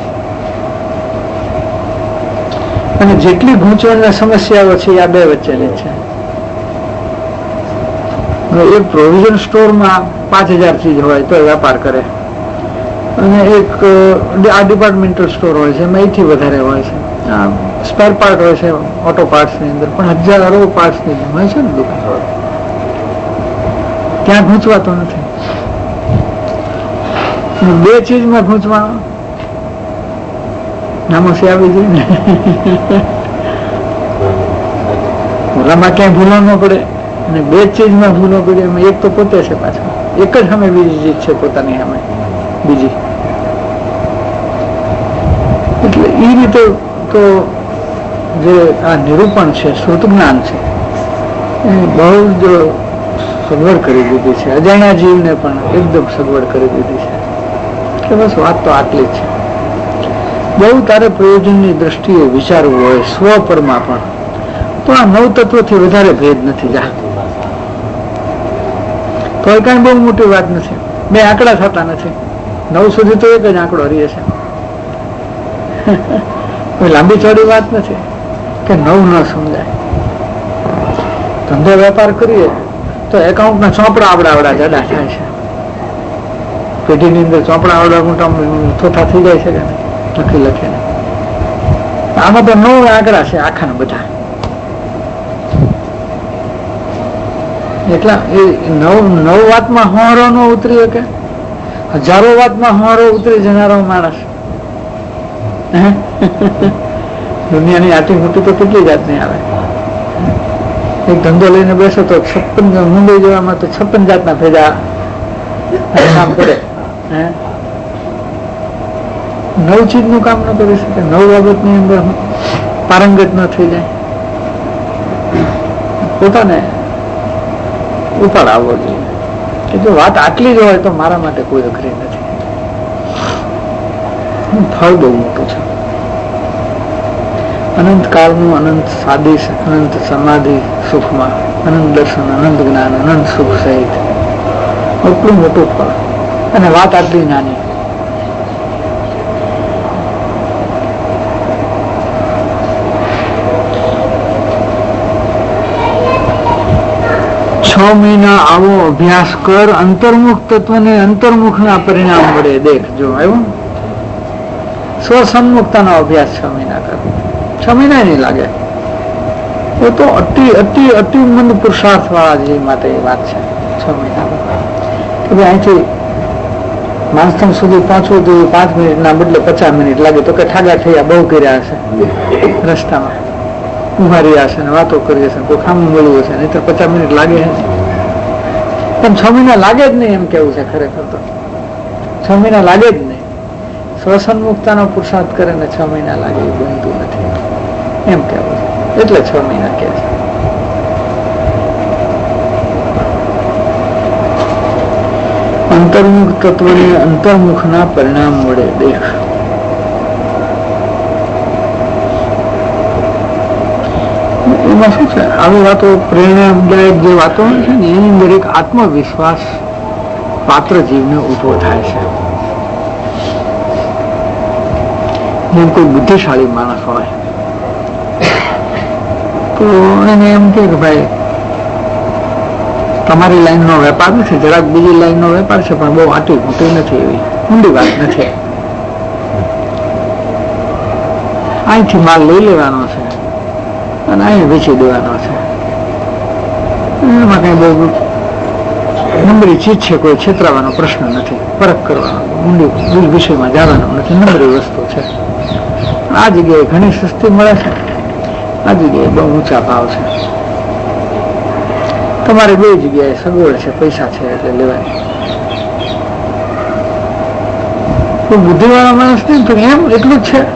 અને જેટલી ગૂંચવણની સમસ્યાઓ છે આ 2 વચ્ચેની છે. એક પ્રોવિઝન સ્ટોરમાં 5000 ચીજ હોય તો વેપાર કરે અને એક આ ડિપાર્ટમેન્ટલ સ્ટોર હોય છે એમાં એથી વધારે હોય છે. સ્પેર પાર્ટ હોય છે ઓટો પાર્ટ્સ ની અંદર, પણ હજારો પાર્ટ્સ ની હોય છે ને દુકાન, ત્યાં ગૂંચવાતો નથી. 2 ચીજમાં ગૂંચવા નામોસી આવી જાય ને. ઓલામાં ક્યાંય ભૂલો ન પડે અને 2 ચીજમાં ભૂલો પડે. એમાં એક તો પોતે છે પાછો, એક જ સામે બીજી ચીજ છે પોતાની સામે બીજી. એટલે એ રીતે તો જે આ નિરૂપણ છે, શ્રુત જ્ઞાન છે, એ બહુ જ સગવડ કરી દીધી છે. અજાણ્યા જીવને પણ એકદમ સગવડ કરી દીધી છે કે બસ વાત તો આટલી જ છે. બહુ તારે પ્રયોજનની દ્રષ્ટિએ વિચારવું હોય સ્વ પરમાં પણ તો આ 9 તત્વોથી વધારે ભેદ નથી. જા તો એ કઈ બહુ મોટી વાત નથી. 2 આંકડા થતા નથી. 9 સુધી તો એક જ આંકડો રહે છે. કોઈ લાંબી ચોડી વાત નથી કે 9 ન સમજાય. ધંધો વેપાર કરીએ તો એકાઉન્ટના ચોપડા આવડા જાડા થાય છે. પેઢીની અંદર ચોપડા આવડા મોટા થોથા થઈ જાય છે કે લખી લખીને. આમાં તો 9 આંકડા છે આખા બધા. એટલા એ 9 વાતમાં હોંરો ન ઉતરી શકે, હજારો વાતમાં હોંરો ઉતરી જનારો માણસ. દુનિયાની આટી મોટી તો કેટલી જાતની આવે. એક ધંધો લઈને બેસો તો 56 મુંબઈ જવામાં તો 56 જાતના ભેગા કામ કરે. 9 ચીજનું કામ ન કરી શકે, 9 બાબતની અંદર પારંગત ન થઈ જાય. પોતાને ઉપાડ આવવો જોઈએ કે જો વાત આટલી જ હોય તો મારા માટે કોઈ અઘરી નથી. ફળ બહુ મોટું છે. અનંત કાળનું અનંત સાદિશ, અનંત સમાધિ સુખમાં, અનંત દર્શન, અનંત જ્ઞાન, અનંત સુખ સહિત એટલું મોટું ફળ, અને વાત આટલી નાની. છ મહિના આવો અભ્યાસ કર, અંતર્મુખ તત્વને અંતર્મુખના પરિણામ વડે દેખ. જો આવ્યું, સ્વસન્મુખતાનો અભ્યાસ 6 મહિના કર. 6 મહિના નહીં લાગે. એ તો અતિ અતિ અતિ મંદ પુરુષાર્થ વાળા જે માટે એ વાત છે 6 મહિના. કે ભાઈ અહીંથી માનસ્થાન સુધી પહોંચવું તો 5 મિનિટના બદલે 50 મિનિટ લાગે, તો કે ઠાગા થયા બહુ કર્યા હશે, રસ્તામાં ઉભા રહ્યા હશે ને વાતો કરી હશે, કોઈ ખામું મળ્યું હશે, નહીં તો 50 મિનિટ લાગે છે. પણ 6 મહિના લાગે જ નહીં એમ કેવું છે. ખરેખર તો 6 મહિના લાગે જ નહીં. સ્વસન્મુખતાનો પુરુષાર્થ કરે ને 6 મહિના લાગે એ બનતું નથી એમ કેવું છે. એટલે 6 મહિના કે છે. અંતર્મુખ તત્વને અંતર્મુખના પરિણામ મળે દેખ. એમાં શું છે, આવી વાતો પ્રેરણાદાયક જે વાતો છે ને એની અંદર એક આત્મવિશ્વાસ પાત્ર જીવને ઉભો થાય છે. જેમ કોઈ બુદ્ધિશાળી માણસ હોય તો એને એમ કે ભાઈ તમારી લાઈનનો વેપાર નથી, જરાક બીજી લાઈનનો વેપાર છે, પણ બહુ આટી મોટી નથી, એવી ઊંડી વાત નથી. અહીંથી માલ લઈ લેવાનો છે અને અહીં વેચી દેવાનો છે. એમાં કઈ બહુ નંબરી ચીજ છે, કોઈ છેતરાવાનો પ્રશ્ન નથી, પરખ કરવાનો, ઊંડી વિષયમાં જવાનો નથી, નંબરી વસ્તુ છે. આ જગ્યાએ ઘણી સસ્તી મળે છે, આ જગ્યાએ બહુ ઊંચા ભાવ છે. તમારે 2 જગ્યાએ સગવડ છે, પૈસા છે એટલે લેવાની. કોઈ બુદ્ધિવાળા માણસ નહીં તો એમ એટલું જ છે.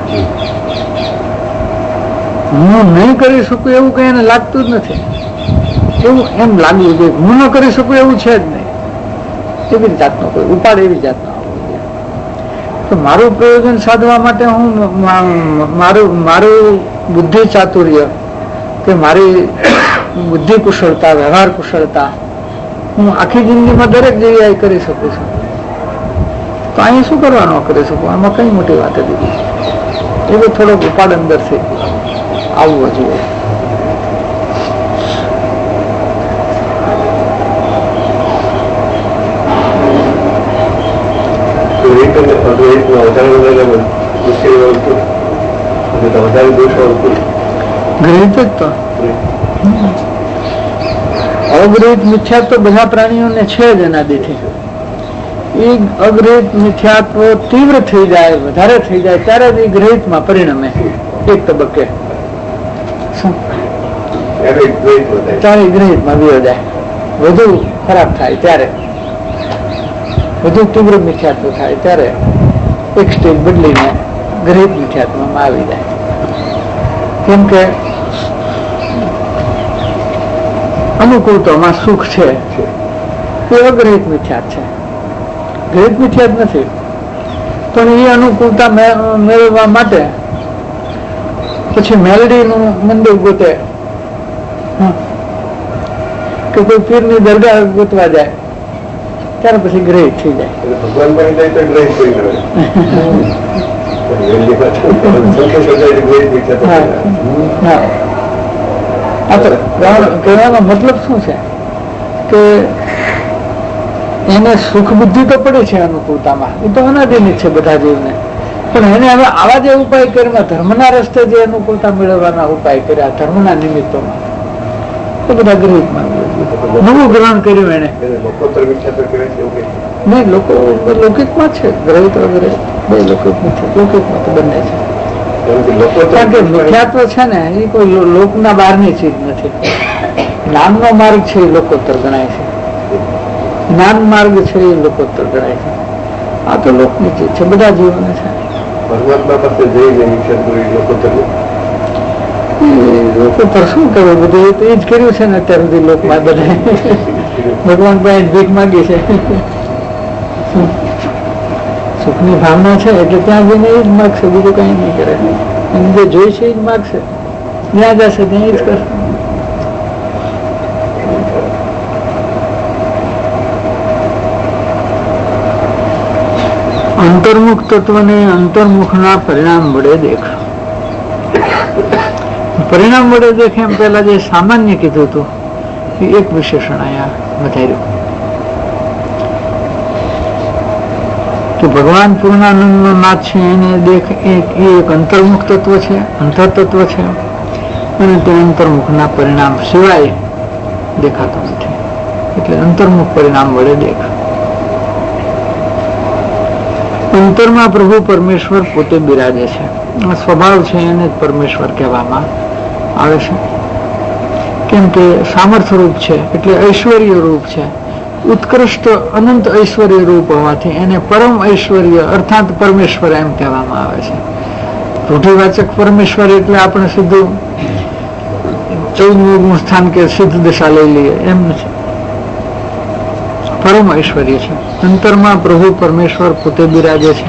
હું નહીં કરી શકું એવું કઈ એને લાગતું જ નથી. એવું એમ લાગવું જોઈએ હું ન કરી શકું એવું છે જ નહીં. એવી જાતનો કોઈ ઉપાડ એવી જાતનો આવવો જોઈએ. તો મારું પ્રયોજન સાધવા માટે હું મારું બુદ્ધિ ચાતુર્ય કે મારી બુદ્ધિ કુશળતા, વ્યવહાર કુશળતા હું આખી જિંદગીમાં દરેક જગ્યાએ કરી શકું છું. તો અહીંયા શું કરવા ન કરી શકું? આમાં કઈ મોટી વાત દીધી. એવો થોડોક ઉપાડ અંદરથી આવવો જોઈએ. ગ્રહિત જ તો અગ્રહિત મિથ્યાત્વ બધા પ્રાણીઓને છે જ અનાદિથી. એ અગ્રહિત મિથ્યાત્વ તીવ્ર થઈ જાય, વધારે થઈ જાય ત્યારે જ એ ગ્રહિતમાં પરિણમે. એક તબક્કે ત્યારે ગ્રહિતમાં વિયો જાય, વધુ ખરાબ થાય ત્યારે, વધુ તીવ્ર મિથ્યાત્વ થાય ત્યારે એક સ્ટેજ બદલીને ગ્રહિત મિથ્યાત્વમાં આવી જાય. કેમ કે અનુકૂળતામાં સુખ છે એ અગ્રહિત મિથ્યાત છે, ગ્રહિત મિથ્યાત નથી. પણ એ અનુકૂળતા મેળવવા માટે પછી મેલડીનું મંદિર ગોતે કે કોઈ પીરની દરગાહ ગોતવા જાય ત્યારે પછી ગ્રહિત થઈ જાય. કહેવાનો મતલબ શું છે કે એને સુખ બુદ્ધિ તો પડે છે અનુકૂળતામાં, એ તો અનાદિની છે બધા જીવને. પણ એને હવે આવા જે ઉપાય કર્યા, ધર્મના રસ્તે જે અનુકૂળતા મેળવવાના ઉપાય કર્યા, ધર્મના નિમિત્તોમાં, એ બધા ગ્રહિતમાં નવું ગ્રહણ કર્યું એને. નહીં, લોકો લૌકિકમાં છે, ગ્રહિત વગેરે બે લૌકિકમાં છે, લૌકિકમાં તો બંને છે. કારણ કે મિથ્યાત્વ છે ને એ કોઈ લોકના બહારની ચીજ નથી. જ્ઞાનનો માર્ગ છે એ લોકોત્તર ગણાય છે, જ્ઞાન માર્ગ છે એ લોકોત્તર ગણાય છે. આ તો લોકની ચીજ છે, બધા જીવોને છે. પરમાત્મા પાસે જઈને લોકોત્તર શું કરવું, બધું એ જ કર્યું છે ને અત્યાર સુધી લોકમાં બધા. ભગવાન પાસે ભીખ માંગી છે. સુખની ભાવના છે એટલે ત્યાં જઈને એ જ માગશે, બીજું કઈ નહીં કરે. અને જે જોઈશે એ જ માગશે, જ્યાં જશે ત્યાં એ જ કરશે. અંતર્મુખ તત્વને અંતર્મુખના પરિણામ વડે દેખ. પરિણામ વડે દેખ એમ પેલા જે સામાન્ય કીધું હતું એ એક વિશેષણ અહીંયા વધાર્યું કે ભગવાન પૂર્ણાનંદનો નાથ છે એને દેખ, એક અંતર્મુખ તત્વ છે, અંતર તત્વ છે, અને તે અંતર્મુખના પરિણામ સિવાય દેખાતો નથી. એટલે અંતર્મુખ પરિણામ વડે દેખ. અંતરમાં પ્રભુ પરમેશ્વર પોતે બિરાજે છે. સ્વભાવ છે એને જ પરમેશ્વર કહેવામાં આવે છે. કેમ કે સામર્થ્ય રૂપ છે એટલે ઐશ્વર્ય રૂપ છે. ઉત્કૃષ્ટ અનંત ઐશ્વર્ય રૂપ હોવાથી એને પરમ ઐશ્વર્ય અર્થાત પરમેશ્વર એમ કહેવામાં આવે છે. રૂઢિવાચક પરમેશ્વર એટલે આપણે સીધું 14મું સ્થાન કે સિદ્ધ દશા લઈ લઈએ એમ નથી. પરમ ઐશ્વર્ય છે. અંતરમાં પ્રભુ પરમેશ્વર પોતે બિરાજે છે.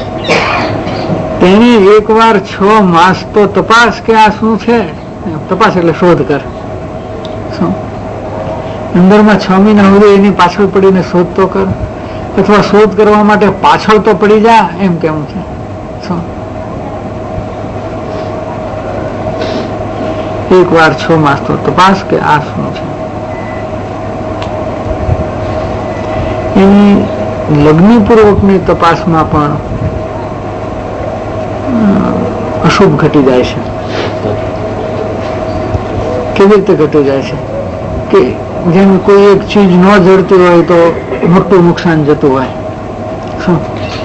તેને એકવાર 6 માસ તો તપાસ કે આ શું છે. તપાસ એટલે શોધ કર. શું અંદરમાં 6 મહિના સુધી એની પાછળ પડીને શોધ તો કર, અથવા શોધ કરવા માટે પાછળ તો પડી જા, એમ કેવું છે. શું એકવાર 6 માસ તો તપાસ કે આ શું છે. એની લગ્નપૂર્વકની તપાસમાં પણ અશુભ ઘટી જાય છે. કેવી રીતે ઘટી જાય છે કે જેમ કોઈ એક ચીજ ન જડતી હોય તો મોટું નુકસાન જતું હોય. શું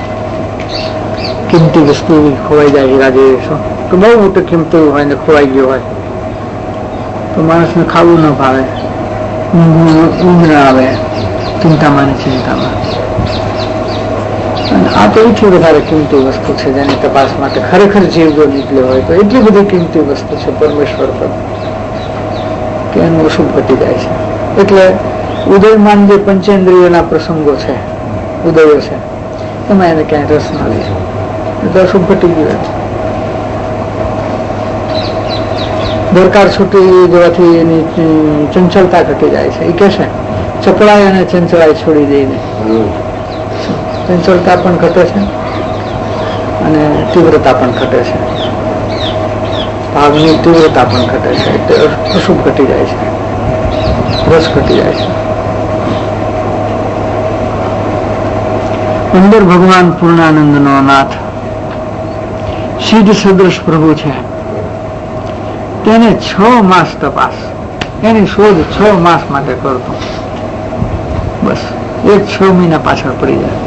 કિંમતી વસ્તુ ખોવાઈ જાય, હીરા જેવી શું તો બહુ મોટી કિંમતી હોય ને ખોવાઈ ગયો હોય તો માણસને ખાવું ન ભાવે, ઊંઘ ના આવે, ચિંતામાં ને ચિંતામાં. અને આ તો એટલી વધારે કિંમતી વસ્તુ છે જેની તપાસ માટે ખરેખર જીવ જો નીકળ્યો હોય તો એટલી બધી કિંમતી વસ્તુ છે પરમેશ્વર પર કે એનું અશુભ ઘટી જાય છે. એટલે ઉદયમાન જે પંચેન્દ્રિયોના પ્રસંગો છે, ઉદયો છે, એમાં એને ક્યાંય રસ ના લે, એટલે અશુભ ઘટી ગયું. દરકાર છૂટી જવાથી એની ચંચળતા ઘટી જાય છે. એ કે છે ચપળાઈ અને ચંચળાઈ છોડી દઈને ચંચળતા પણ ઘટે છે અને તીવ્રતા પણ ઘટે છે. ભાવની તીવ્રતા પણ ઘટે છે એટલે અશુભ ઘટી જાય છે, રસ ઘટી જાય છે. અંદર ભગવાન પૂર્ણાનંદનો નાથ સિદ્ધ સદૃશ પ્રભુ છે. તેને 6 માસ તપાસ, એની શોધ 6 માસ માટે કરતો. બસ એક 6 મહિના પાછળ પડી જાય.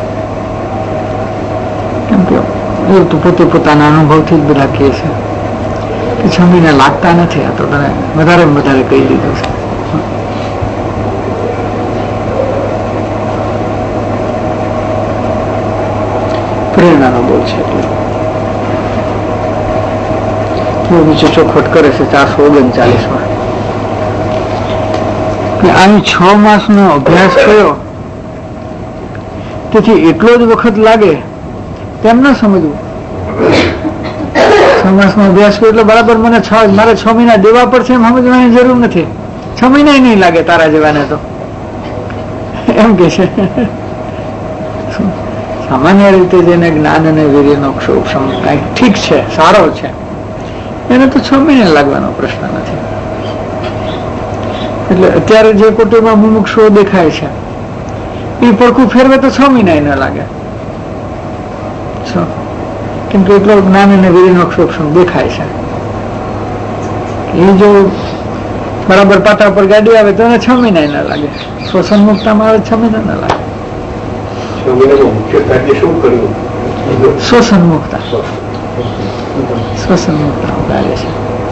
કેમ કે એ તો પોતે પોતાના અનુભવથી જ બધા કહે છે કે 6 મહિના લાગતા નથી. આ તો તને વધારે વધારે કહી દીધું છે. પ્રેરણાનો બોલ છે એટલે બીજો ચોખવટ કરે છે 439માં કે અહીં 6 માસનો અભ્યાસ કર્યો તેથી એટલો જ વખત લાગે તેમ ન સમજવું. 6 માસનો અભ્યાસ કર્યો એટલે બરાબર મને મારે 6 મહિના દેવા પડશે એમ સમજવાની જરૂર નથી. 6 મહિના નહીં લાગે તારા જેવાને તો એમ કે છે. સામાન્ય રીતે જેને જ્ઞાન અને વીર્યનો ક્ષોભ કઈક ઠીક છે, સારો છે, એને તો 6 મહિના લાગવાનો પ્રશ્ન નથી. એટલે અત્યારે જે કોટીમાં મુમુક્ષુઓ દેખાય છે એ પડખું ફેરવે તો 6 મહિના ન લાગે. કેમ કે એટલો જ્ઞાન અને વીર્યનો સૂક્ષ્મ દેખાય છે. એ જો બરાબર પાટા પર ગાડી આવે તો એને 6 મહિના ના લાગે. શ્વસન મુક્તામાં આવે 6 મહિના ના લાગે. શ્વસન મુક્તા લાગે છે.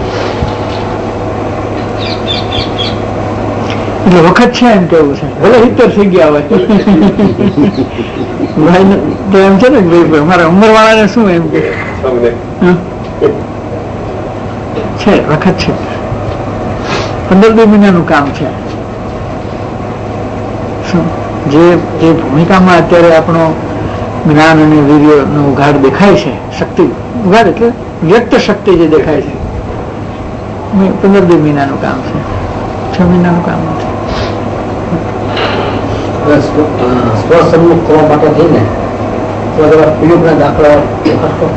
એટલે વખત છે એમ કેવું છે. ભલે 70 થઈ ગયા હોય ભાઈ એમ છે ને ભાઈ અમારા ઉંમર વાળાને શું એમ કે છે વખત છે. 15 મહિનાનું કામ છે. જે ભૂમિકામાં અત્યારે આપણો જ્ઞાન અને વીર્ય નો ઉઘાડ દેખાય છે, શક્તિ ઉઘાડ એટલે વ્યક્ત શક્તિ જે દેખાય છે, 15 મહિનાનું કામ છે, 6 મહિનાનું કામ નથી. સ્વસન્મુખ થવા માટે થઈને પ્રયોગના દાખલા દેખાડતો.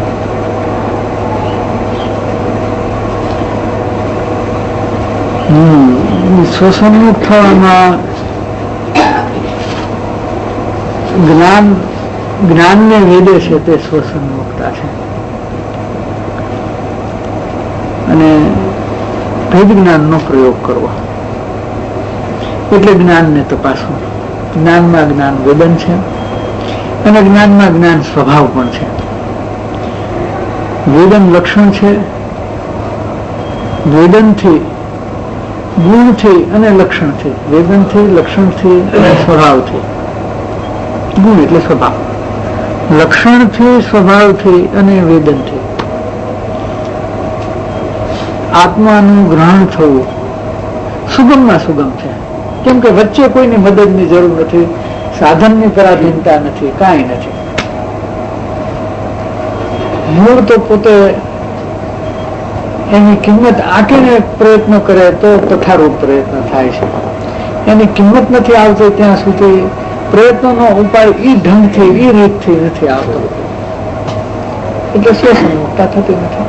સ્વસન્મુખ થવામાં જ્ઞાનને વેદે છે તે સ્વસન્મુખતા છે. અને ભેદ જ્ઞાનનો પ્રયોગ કરવો એટલે જ્ઞાનને તપાસવું. જ્ઞાનમાં જ્ઞાન વેદન છે અને જ્ઞાનમાં જ્ઞાન સ્વભાવ પણ છે. વેદન લક્ષણ છે. વેદનથી ગુણથી અને લક્ષણથી, વેદનથી લક્ષણથી અને સ્વભાવથી. ગુણ એટલે સ્વભાવ, લક્ષણથી સ્વભાવથી અને વેદનથી આત્માનું ગ્રહણ થવું સુગમમાં સુગમ છે. કેમ કે વચ્ચે કોઈની મદદની જરૂર નથી, સાધનની પરાધીનતા નથી, કાંઈ નથી. મૂળ તો પોતે એની કિંમત આંકીને પ્રયત્ન કરે તો તથારૂપ પ્રયત્ન થાય છે. એની કિંમત નથી આવતી ત્યાં સુધી પ્રયત્નનો ઉપાય ઈ ઢંગથી ઈ રીતથી નથી આવતો. એટલે સ્વસન્મુખતા થતી નથી.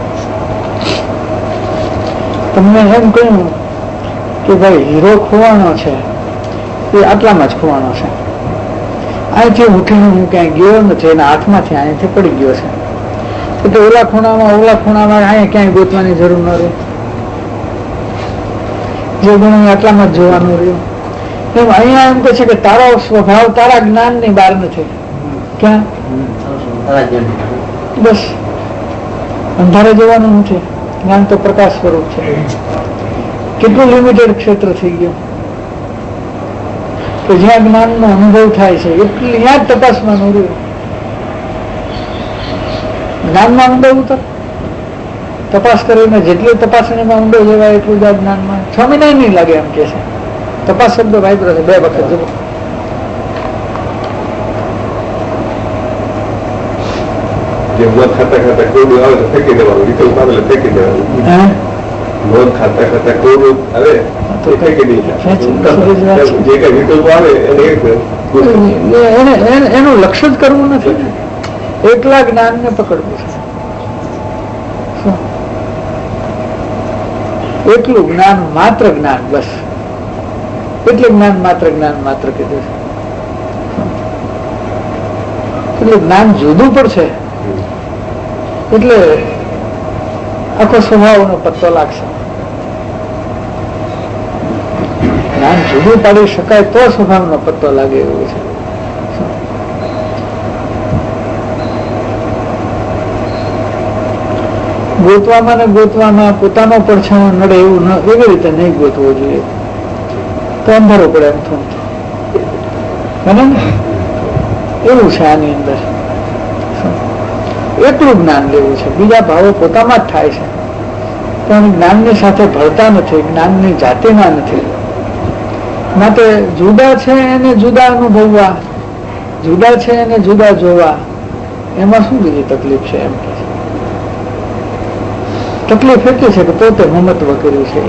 તમને એમ કહ્યું કે ભાઈ હીરો ખોવાનો છે એ આટલામાં જ ખોવાનો છે, અહીંથી ઉઠીને હું ક્યાંય ગયો નથી, એના હાથમાંથી અહીંથી પડી ગયો છે, એટલે ઓલા ખૂણામાં અહીંયા ક્યાંય ગોતવાની જરૂર ન રહે. જે ગુણ આટલામાં જ જોવાનું રહ્યું. એમ અહીંયા એમ કહે છે કે તારો સ્વભાવ તારા જ્ઞાન ની બહાર નથી. ક્યાં? બસ અંધારે જોવાનું નથી. જ્ઞાન તો પ્રકાશ સ્વરૂપ છે. કેટલું લિમિટેડ ક્ષેત્ર થઈ ગયું કે જ્યાં જ્ઞાન નો અનુભવ થાય છે એટલે ત્યાં જ તપાસવાનું રહ્યું. જ્ઞાનમાં ઊંડો ઉતર, તપાસ કરીને જેટલી તપાસણીમાં ઊંડો જવાય એટલું જ જ્ઞાનમાં 6 મહિના નહીં લાગે એમ કે છે. તપાસ શબ્દ વાપરો છે 2 વખત જવો. ખાતા ખાતા કોડું આવે તો ફેંકી દેવાનું, વિકલ્પ આવે એટલે ફેંકી દેવાનું. લોન ખાતા ખાતા કોડું આવે તો ફેંકી દે. જે કઈ વિકલ્પ આવે એનું લક્ષ્ય જ કરવું નથી ને, એકલા જ્ઞાન ને પકડવું છે. એટલું જ્ઞાન માત્ર જ્ઞાન, બસ એટલે જ્ઞાન માત્ર કીધું છે. એટલે જ્ઞાન જુદું પણ છે એટલે આખો સ્વભાવનો પત્તો લાગશે. જ્ઞાન જુદું પાડી શકાય તો સ્વભાવનો પત્તો લાગે એવું છે. ગોતવામાં પોતાનો પડછાયો નડે એવું એવી રીતે નહીં ગોતવો જોઈએ, તો અંધારો પડે એમ થોડું બને ને એવું છે. આની અંદર એટલું જ્ઞાન લેવું છે, બીજા ભાવો પોતામાં જ થાય છે પણ જ્ઞાનની સાથે ભળતા નથી, જ્ઞાનની જાતિના નથી. માટે જુદા છે એને જુદા અનુભવવા, જુદા છે એને જુદા જોવા, એમાં શું બીજી તકલીફ છે? એમ કે તકલીફ એટલી છે કે પોતે મમત્વ કર્યું છે,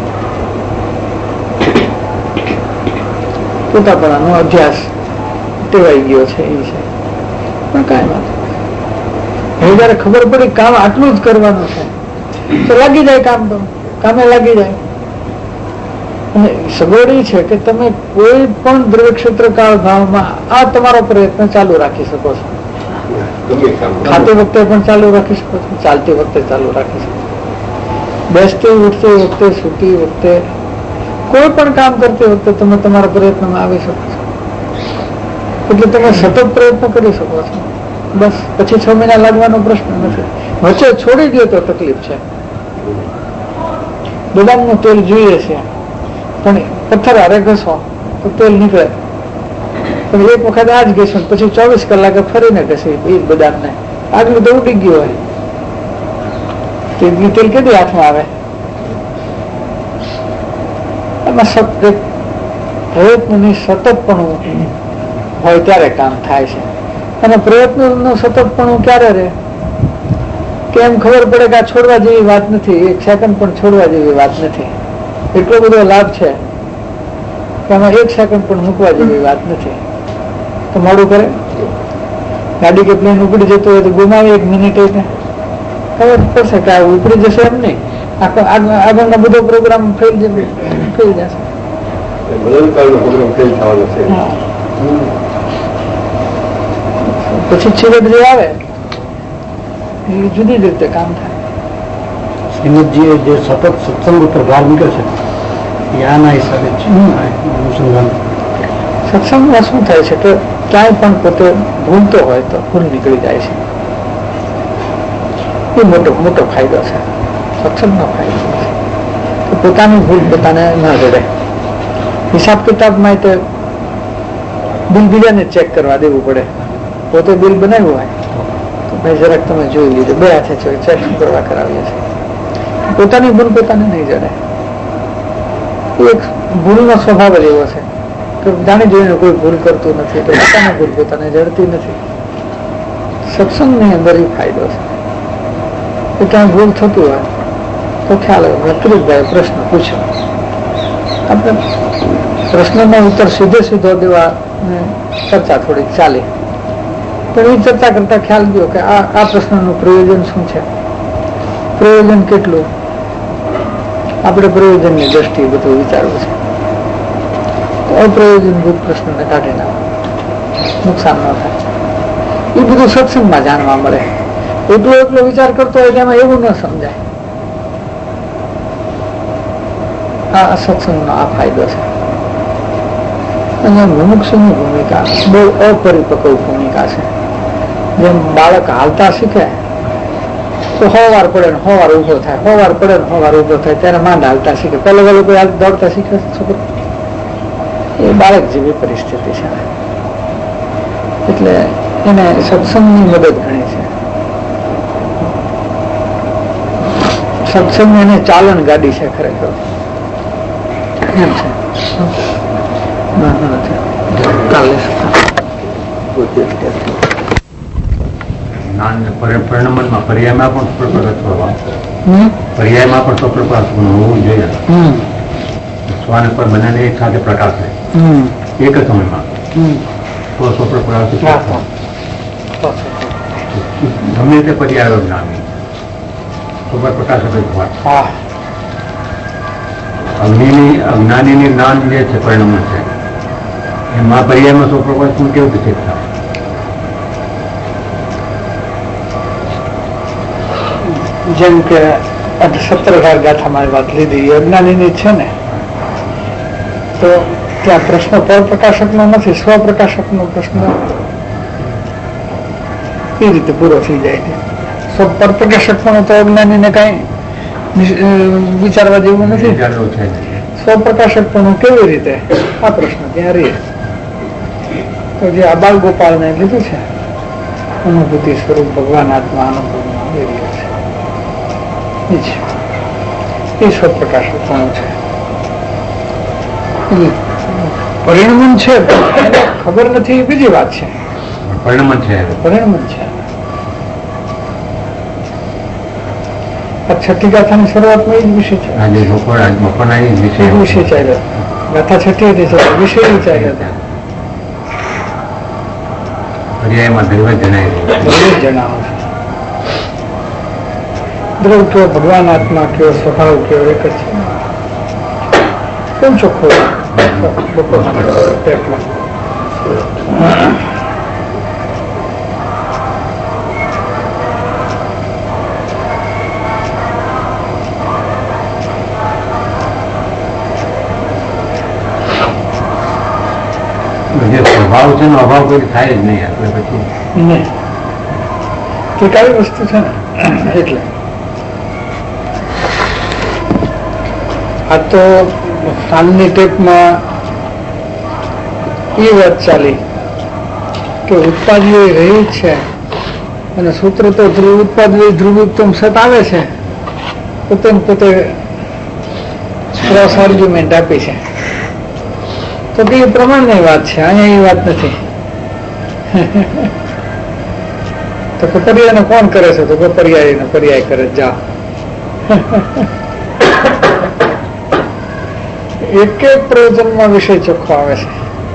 પોતાપણાનો અભ્યાસ ટેવાઈ ગયો છે એ છે. પણ કાંઈ વાત હવે જયારે ખબર પડી કામ આટલું જ કરવાનું છે તો લાગી જાય કામ, તો કામે લાગી જાય. અને સગવડ છે કે તમે કોઈ પણ દ્રવ્ય ક્ષેત્ર કાળ ભાવમાં આ તમારો પ્રયત્ન ચાલુ રાખી શકો છો. ગમે કામ ખાતી વખતે પણ ચાલુ રાખી શકો છો, ચાલતી વખતે ચાલુ રાખી શકો, બેસતી ઉઠતી વખતે, સૂતી વખતે, કોઈ પણ કામ કરતી વખતે તમે તમારા પ્રયત્નમાં આવી શકો છો. એટલે તમે સતત પ્રયત્ન કરી શકો છો. બસ પછી 6 મહિના લાગવાનો પ્રશ્ન નથી. વચ્ચે છોડી દો તો તકલીફ છે. બદામનું તેલ જોઈએ છે પણ પથ્થર હારે ઘસો તો તેલ નીકળે. પણ એક વખત આ જ ઘેસો પછી 24 કલાકે ફરીને ઘસી એ બદામને, આગળ તો ઉડી ગયું હોય. તેલ કેટલી હાથમાં આવે? એમાં પ્રયત્નની સતતપણું હોય ત્યારે કામ થાય છે. અને પ્રયત્નનું સતતપણું ક્યારે રહે? કેમ ખબર પડે કે આ છોડવા જેવી વાત નથી, 1 સેકન્ડ પણ છોડવા જેવી વાત નથી. એટલો બધો લાભ છે કે આમાં 1 સેકન્ડ પણ મૂકવા જેવી વાત નથી. તો મોડું કરે. ગાડી કે પ્લેન ઉપડી જતું હોય તો ગુમાવી 1 મિનિટ ખબર પડશે કે આ ઉપડી જશે એમ નહીં, આગળનો બધો પ્રોગ્રામ ફેલ જશે. પછી છેવટ જે આવે એ જુદી રીતે કામ થાય. શ્રીમદજીએ જે સતત સત્સંગ ઉપર ભાર મૂક્યો છે એ આના હિસાબે છે. સત્સંગમાં શું થાય છે કે ક્યાંય પણ પોતે ભૂલતો હોય તો ભૂલ નીકળી જાય છે. એ મોટો ફાયદો છે, સત્સંગનો ફાયદો છે. તો પોતાની ભૂલ પોતાને ન જડે. હિસાબ કિતાબમાં તે બિલ બીજાને ચેક કરવા દેવું પડે. પોતે બિલ બનાવ્યું હોય તો ભાઈ જરાક તમે જોઈ લીધું, 2 હાથે ચેક કરવા કરાવીએ છીએ. પોતાની ભૂલ પોતાને નહીં જડે. એક ભૂલનો સ્વભાવ જ એવો છે કે જાણી જોઈને કોઈ ભૂલ કરતું નથી, તો પોતાની ભૂલ પોતાને જડતી નથી. સત્સંગની અંદર એ ફાયદો છે કે ક્યાંય ભૂલ થતું હોય તો ખ્યાલ આવે. તુરંતભાઈ પ્રશ્ન પૂછ્યો, આપણે પ્રશ્નનો ઉત્તર સીધો દેવા ચર્ચા થોડીક ચાલી, પણ એ ચર્ચા કરતા ખ્યાલ ગયો કે આ પ્રશ્નનું પ્રયોજન શું છે, પ્રયોજન કેટલું. આપણે પ્રયોજનની દ્રષ્ટિએ બધું વિચારવું છે. તો અપ્રયોજનભૂત પ્રશ્નને કાઢી નાખો, નુકસાન ન થાય. એ બધું સત્સંગમાં જાણવા મળે. એટલો વિચાર કરતો હોય તેમાં એવું ન સમજાય. આ સત્સંગનો આ ફાયદો છે. અને મુમુક્ષુની ભૂમિકા બહુ અપરિપક્વ ભૂમિકા છે. જેમ બાળક હાલતા શીખે તો 100 વાર પડે ને 100 વાર ઉભો થાય, 100 વાર પડે ને 100 વાર ઉભો થાય, ત્યારે માંડ હાલતા શીખે. પહેલા કોઈ દોડતા શીખે છોકરો, એ બાળક જેવી પરિસ્થિતિ છે. એટલે એને સત્સંગની મદદ ઘણી છે. સત્સંગ એને ચાલન ગાડી છે ખરેખર. એમ છે. પરિણામમાં પર્યાયમાં પણ પર્યાયમાં પણ સ્વપ્રકાશ હોવું જોઈએ. સ્વાન પર બંનેને એક સાથે પ્રકાશ થાય એક જ સમયમાં તો સ્વપ્રકાશ ગમે તે પર્યાયો જ્ઞાની સ્વપ્રકાશ અજ્ઞાનીની જ્ઞાન જે છે પરિણામ છે એમાં પર્યાયમાં સ્વપ્રકાશ પણ કેવું રીતે થાય? જેમ કે 17 ગાથામાં વાત લીધી અજ્ઞાનીની છે ને, તો ત્યાં પ્રશ્ન પરપ્રકાશકનો નથી, સ્વપ્રકાશકનો પ્રશ્ન એ રીતે પૂરો થઈ જાય છે. પરપ્રકાશકપણું તો અજ્ઞાનીને કઈ વિચારવા જેવું નથી. સ્વપ્રકાશકપણું કેવી રીતે, આ પ્રશ્ન ત્યાં રહે. તો જે આ બાલ ગોપાલને લીધું છે અનુભૂતિ સ્વરૂપ ભગવાન આત્મા અનુભવમાં આવી રહ્યો છે, એ સ્વપ્રકાશકપણું છે. પરિણમન છે એને ખબર નથી, બીજી વાત છે. પરિણમન છે. છઠ્ઠી ગાથાની શરૂઆતમાં એ જ વિષય છે. વિષય ચાલ્યો ગાથા છઠ્ઠી હતી, વિષય ચાલ્યો હતા. જણાવો દ્રવ કયો, ભગવાન આત્મા કયો, સ્વભાવ કયો, એક જ છે. કેમ ચોખ્ખો અભાવ છે ને અભાવ કોઈ થાય જ નહીં આપણે પછી નહીં તે કઈ વસ્તુ છે ને એટલે આ તો સાંજની ટેપમાં એ વાત ચાલી કે ઉત્પાદીઓ રહી જ છે અને સૂત્ર તો ઉત્પાદીઓ ધ્રુવિકતમ સત આવે છે પોતે પોતે ક્રોસ આર્ગ્યુમેન્ટ આપી છે તો તે પ્રમાણની વાત છે અહીંયા એ વાત નથી તો પર્યાયને કોણ કરે છે તો પર્યાય કરે જા એક એક પ્રયોજનમાં વિષય ચોખ્ખો આવે છે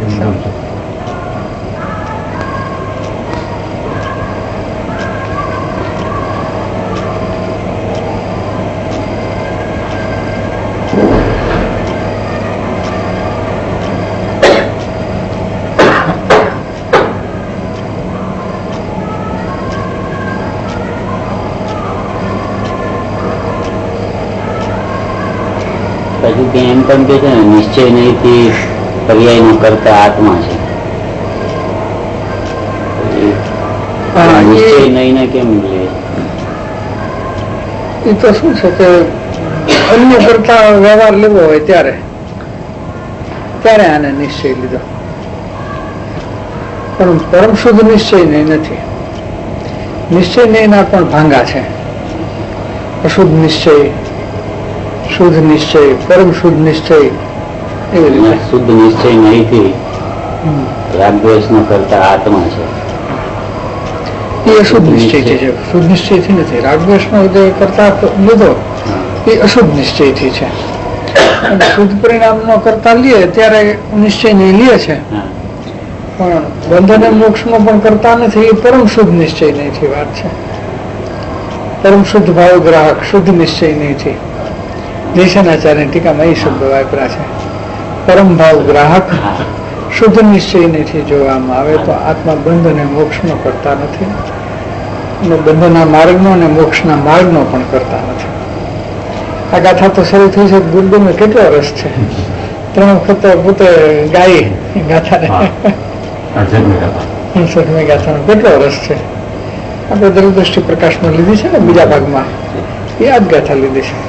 એમ પણ કે છે ને નિશ્ચય નહીં પર્યાય નો કરતા આત્મા છે નિશ્ચય નહીં ને કેમ લે એ તો શું છે કે અન્ય કરતા વ્યવહાર લેવો હોય ત્યારે આને નિશ્ચય લીધો પણ પરમ શુદ્ધ નિશ્ચય નહીં નથી નિશ્ચય નહીંના પણ ભાંગા છે અશુદ્ધ નિશ્ચય શુદ્ધ નિશ્ચય પરમ શુદ્ધ નિશ્ચય એવી રીતે શુદ્ધ નિશ્ચય નહીં રાગદ્વેષ નો કરતા આત્મા છે એ અશુદ્ધ નિશ્ચયથી છે શુદ્ધ નિશ્ચયથી નથી રાગદ્વેષ નો જે કરતા લીધો એ અશુદ્ધ નિશ્ચયથી છે અને શુદ્ધ પરિણામ નો કરતા લે ત્યારે નિશ્ચય નહીં લે છે પણ બંધન મોક્ષ નો પણ કરતા નથી એ પરમ શુદ્ધ નિશ્ચય નહીં વાત છે પરમ શુદ્ધ ભાવ ગ્રાહક શુદ્ધ નિશ્ચય નહીં દેશાનાચાર્ય ટીકામાં એ શબ્દ વાપરા છે પરમ ભાવ ગ્રાહક શુદ્ધ નિશ્ચય નથી જોવામાં આવે તો આત્મા બંધ અને મોક્ષનો કરતા નથી અને બંધના માર્ગનો અને મોક્ષના માર્ગનો પણ કરતા નથી આ ગાથા તો શરૂ થઈ છે ગુરુમાં કેટલો રસ છે 3 વખત પોતે ગાઈ ગાથાને ગાથાનો કેટલો રસ છે આપણે દૂરદ્રષ્ટિ પ્રકાશમાં લીધી છે ને બીજા ભાગમાં એ આ જ ગાથા લીધી છે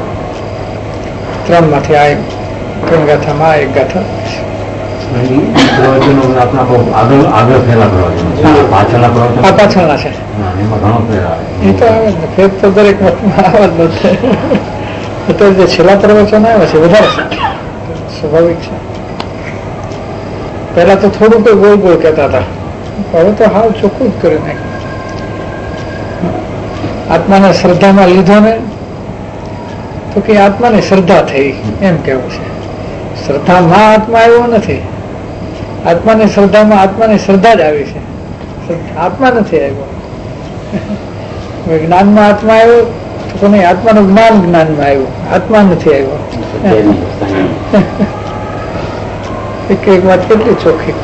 3 માંથી આ 3 ગાથામાં આ એક ગાથા પાછળના છે એ તો ફેર તો દરેક મતમાં આવવા જ નથી અત્યારે જે છેલ્લા પ્રવચનો આવ્યા છે વધારે સ્વાભાવિક છે પેલા તો થોડું કોઈ ગોળ ગોળ કહેતા હતા હવે તો હાવ ચોખ્ખું જ કરી નાખ્યું આત્માને શ્રદ્ધામાં લીધો ને તો કે આત્માની શ્રદ્ધા થઈ એમ કેવું છે શ્રદ્ધામાં આત્મા આવ્યો નથી આત્માની શ્રદ્ધામાં આત્માની શ્રદ્ધા જ આવી છે આત્મા નથી આવ્યો જ્ઞાનમાં આત્મા આવ્યો તો કોને આત્માનું જ્ઞાન જ્ઞાનમાં આવ્યું આત્મા નથી આવ્યો એક વાત કેટલી ચોખ્ખી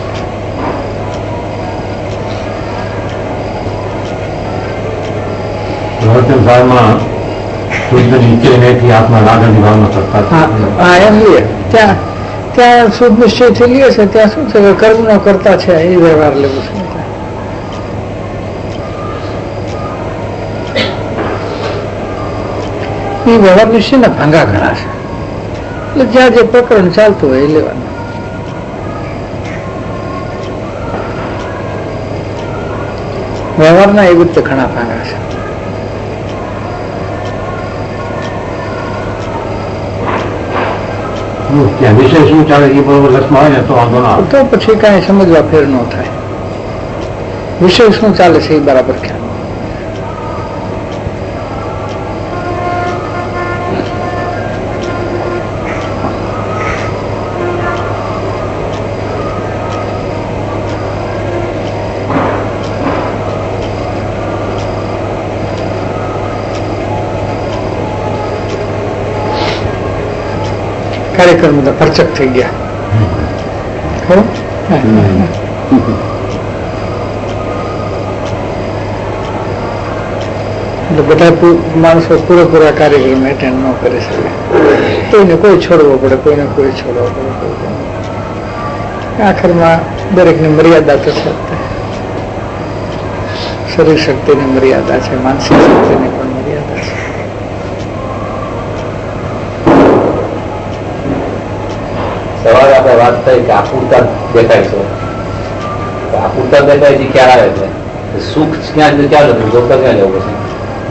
ત્યાં શુદ્ધ નિશ્ચય થી લે છે ત્યાં શું છે કે કર્મ નો કરતા છે એ વ્યવહાર લેવું છે એ વ્યવહાર નિશ્ચય ના ભાંગા ઘણા છે એટલે જ્યાં જે પ્રકરણ ચાલતું હોય એ લેવાનું વ્યવહારના એવી રીતે ઘણા ભાંગા છે વિષય શું ચાલે એ બરોબર લક્ષમાં હોય ને તો વાંધો ના તો પછી કઈ સમજવા ફેર ન થાય વિષય શું ચાલે છે એ બરાબર ખ્યાલ કાર્યક્રમ બધા ફરચક થઈ ગયા ખરું એટલે બધા માણસો પૂરેપૂરા કાર્યક્રમ એટેન્ડ ન કરી શકે કોઈને કોઈ છોડવો પડે કોઈને કોઈ છોડવો પડે આખરમાં દરેકની મર્યાદા તો છે. શરીર શક્તિની મર્યાદા છે, માનસિક શક્તિની પણ મર્યાદા છે. સવારે આપણે વાત થઈ કે આકુરતા દેખાય છે, આકુરતા દેખાય છે ક્યારે આવે છે, સુખ ક્યાં ક્યાં નથી, જોતા ક્યાં જવું છે?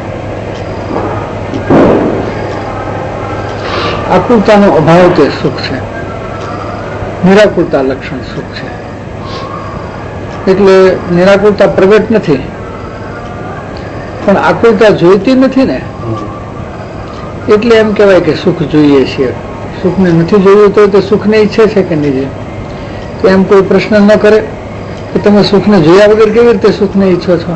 આકુરતાનો અભાવ તે સુખ છે, નિરાકુરતા લક્ષણ સુખ છે. એટલે નિરાકુરતા પ્રગટ નથી, પણ આકુરતા જોઈતી નથી ને, એટલે એમ કહેવાય કે સુખ જોઈએ છીએ. સુખને નથી જોયું તો તે સુખને ઈચ્છે છે કે નહીં? તો એમ કોઈ પ્રશ્ન ન કરે કે તમે સુખને જોયા વગર કેવી રીતે સુખને ઈચ્છો છો?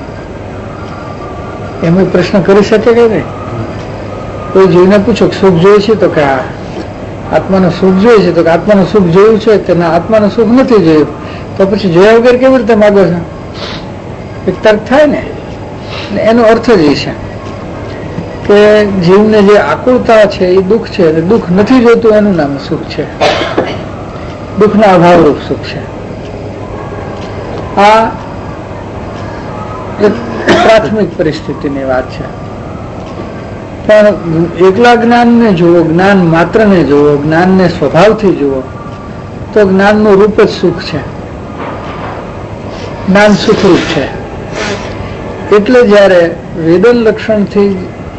એમ પ્રશ્ન કરી શકે કે નહીં? કોઈ જોઈને પૂછો સુખ જોઈએ છે તો કે આત્માનું સુખ જોઈએ છે, તો કે આત્માનું સુખ જોયું છે, તેના આત્માનું સુખ નથી જોયું, તો પછી જોયા વગર કેવી રીતે માગો છો? એક તર્ક થાય ને. એનો અર્થ જ એ છે કે જીવને જે આકુરતા છે એ દુઃખ છે, દુઃખ નથી જોતું એનું નામ સુખ છે, દુઃખના અભાવરૂપ સુખ છે. આ એક પ્રાથમિક પરિસ્થિતિની વાત છે. પણ એકલા જ્ઞાનને જુઓ, જ્ઞાન માત્રને જુઓ, જ્ઞાનને સ્વભાવથી જુઓ, તો જ્ઞાનનું રૂપ જ સુખ છે. જ્ઞાન સુખરૂપ છે. એટલે જયારે વેદન લક્ષણથી,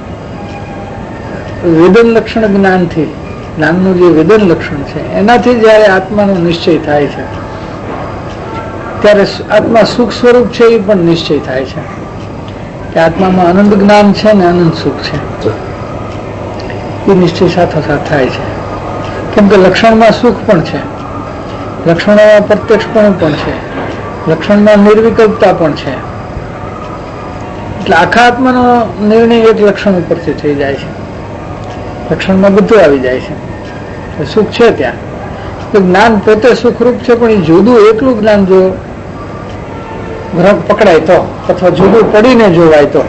વેદન લક્ષણ જ્ઞાનથી, જ્ઞાનનું જે વેદન લક્ષણ છે એનાથી જયારે આત્માનો નિશ્ચય થાય છે, ત્યારે આત્મા સુખ સ્વરૂપ છે એ પણ નિશ્ચય થાય છે કે આત્મામાં આનંદ જ્ઞાન છે ને આનંદ સુખ છે. એ નિશ્ચય સાથોસાથ થાય છે. કેમ કે લક્ષણમાં સુખ પણ છે, લક્ષણોમાં પ્રત્યક્ષપણું પણ છે, લક્ષણમાં નિર્વિકલ્પતા પણ છે. એટલે આખા આત્માનો નિર્ણય એક લક્ષણ ઉપરથી થઈ જાય છે. લક્ષણમાં બધું આવી જાય છે. સુખ છે ત્યાં. જ્ઞાન પોતે સુખરૂપ છે, પણ એ જુદું એકલું જ્ઞાન જો પકડાય તો, અથવા જુદું પડીને જોવાય તો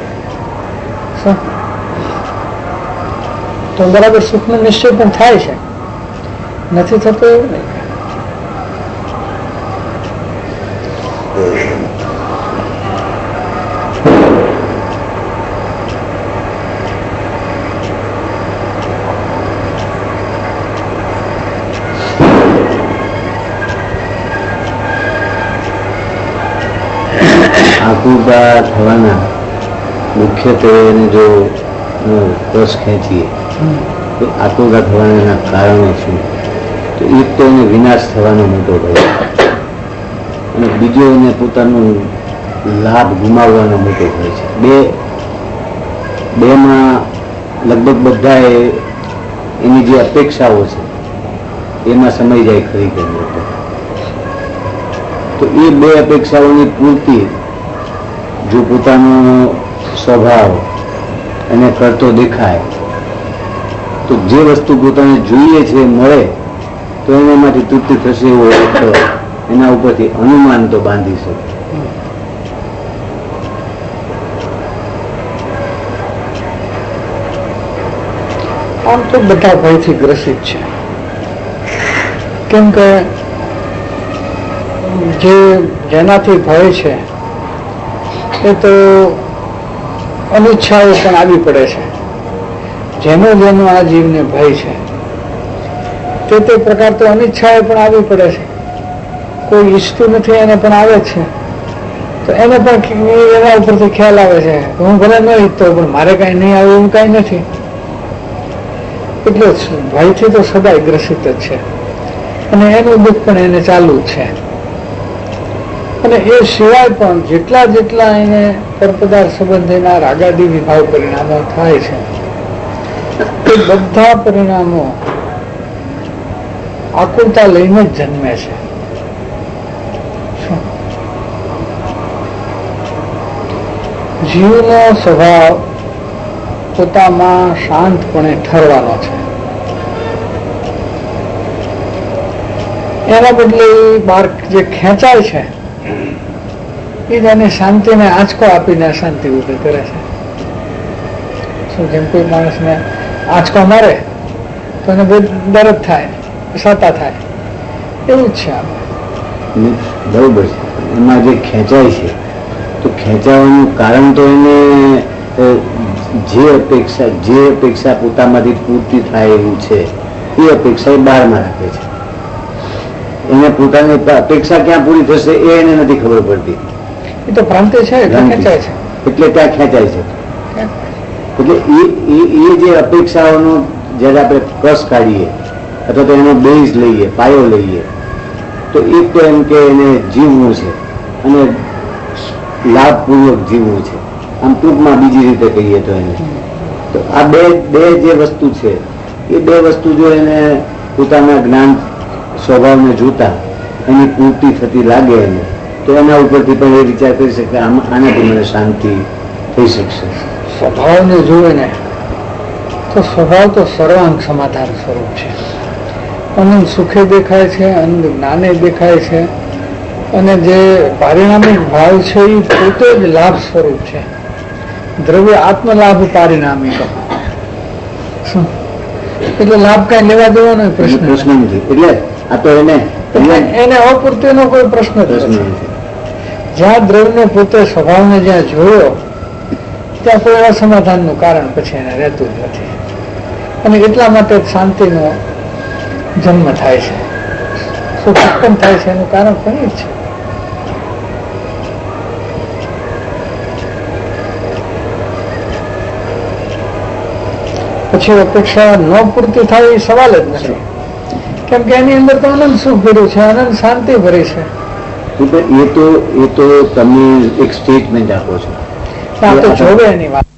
બરાબર સુખનો નિશ્ચય પણ થાય છે. નથી થતો એવું નહીં. આકુરતા થવાના મુખ્યત્વે જો રસ ખેંચીએ તો આકુરતા થવાના કારણો શું? તો એક તો એને વિનાશ થવાનો મોટો ભય, અને બીજો એને પોતાનો લાભ ગુમાવવાનો મોટો ભય છે. બેમાં લગભગ બધાએ એની જે અપેક્ષાઓ છે એમાં સમય જાય ખરી કરી. તો એ બે અપેક્ષાઓની પૂર્તિ જો પોતાનો સ્વભાવ એને કરતો દેખાય તો જે વસ્તુ પોતાને જોઈએ છે મળે તો એનામાંથી તૃપ્તિ થશે એવો એના ઉપરથી અનુમાન તો બાંધી શકે. આમ તો બધા ભયથી ગ્રસિત છે. કેમ કે જેનાથી ભય છે એ તો અનિચ્છાઓ પણ આવી પડે છે. જેનો આ જીવને ભય છે તે પ્રકાર તો અનિચ્છાઓ પણ આવી પડે છે. કોઈ ઈચ્છતું નથી એને પણ આવે છે, તો એને પણ એના ઉપરથી ખ્યાલ આવે છે હું ભલે ન ઈચ્છતો પણ મારે કઈ નહીં આવે એવું કઈ નથી. એટલે ભયથી તો સદાય ગ્રસિત જ છે, અને એનું દુઃખ પણ એને ચાલુ જ છે. અને એ સિવાય પણ જેટલા એને પરપદાર્થ સંબંધીના રાગાદી વિભાવ પરિણામો થાય છે એ બધા પરિણામો આકુરતા લઈને જ જન્મે છે. જીવનો સ્વભાવ પોતામાં શાંતપણે ઠરવાનો છે. એના બદલે બહાર જે ખેંચાય છે એ જ એની શાંતિને આંચકો આપીને અશાંતિ ઉભી કરે છે. શું જેમ કોઈ માણસને આંચકો મારે તો એને દર્દ થાય, સાતા થાય, એવું જ છે. બરોબર છે. એમાં જે ખેંચાય છે તો ખેંચાવાનું કારણ તો એને જે અપેક્ષા પોતામાંથી પૂર્તિ થાય એવું છે એ અપેક્ષા એ બહારમાં રાખે છે. એને પોતાની અપેક્ષા ક્યાં પૂરી થશે એ એને નથી ખબર પડતી. એ તો ભ્રાંતિ છે, ખેંચાય છે એટલે ત્યાં ખેંચાય છે. એટલે એ જે અપેક્ષાઓનો જયારે આપણે કસ કાઢીએ અથવા તો એનો બેઝ લઈએ, પાયો લઈએ, તો એક તો એમ કે એને જીવવું છે અને લાભપૂર્વક જીવવું છે. આમ ટૂંકમાં બીજી રીતે કહીએ તો એને તો આ બે જે વસ્તુ છે એ બે વસ્તુ જો એને પોતાના જ્ઞાન સ્વભાવને જોતા એની પૂર્તિ થતી લાગે એને તો એના ઉપરથી પણ એ વિચાર કરી શકે આનાથી મને શાંતિ થઈ શકશે. સ્વભાવને જુએ ને તો સ્વભાવ તો સર્વાંગ સમાધાન સ્વરૂપ છે. આનંદ સુખે દેખાય છે, આનંદ જ્ઞાને દેખાય છે, અને જે પારિણામિક ભાવ છે એ પોતે જ લાભ સ્વરૂપ છે. દ્રવ્ય આત્મલાભ પારિણામિક, એટલે લાભ કઈ લેવા દેવાનો પ્રશ્ન નથી. એટલે આ તો એને અપૂર્તિનો કોઈ પ્રશ્ન જ નથી. જ્યાં દ્રવ્યને પોતે સ્વભાવને જ્યાં જોયો ત્યાં કોઈ અસમાધાનનું કારણ પછી એને રહેતું જ નથી. અને એટલા માટે શાંતિનો જન્મ થાય છે, સુખ ઉત્પન્ન થાય છે. એનું કારણ પણ એ છે. પછી અપેક્ષા ન પૂર્તિ થાય એ સવાલ જ નથી, કેમ કે એની અંદર તો આનંદ સુખ ભર્યું છે, આનંદ શાંતિ ભરી છે. એ તો તમે એક સ્ટેટમેન્ટ આપો છો, જોવે એની વાત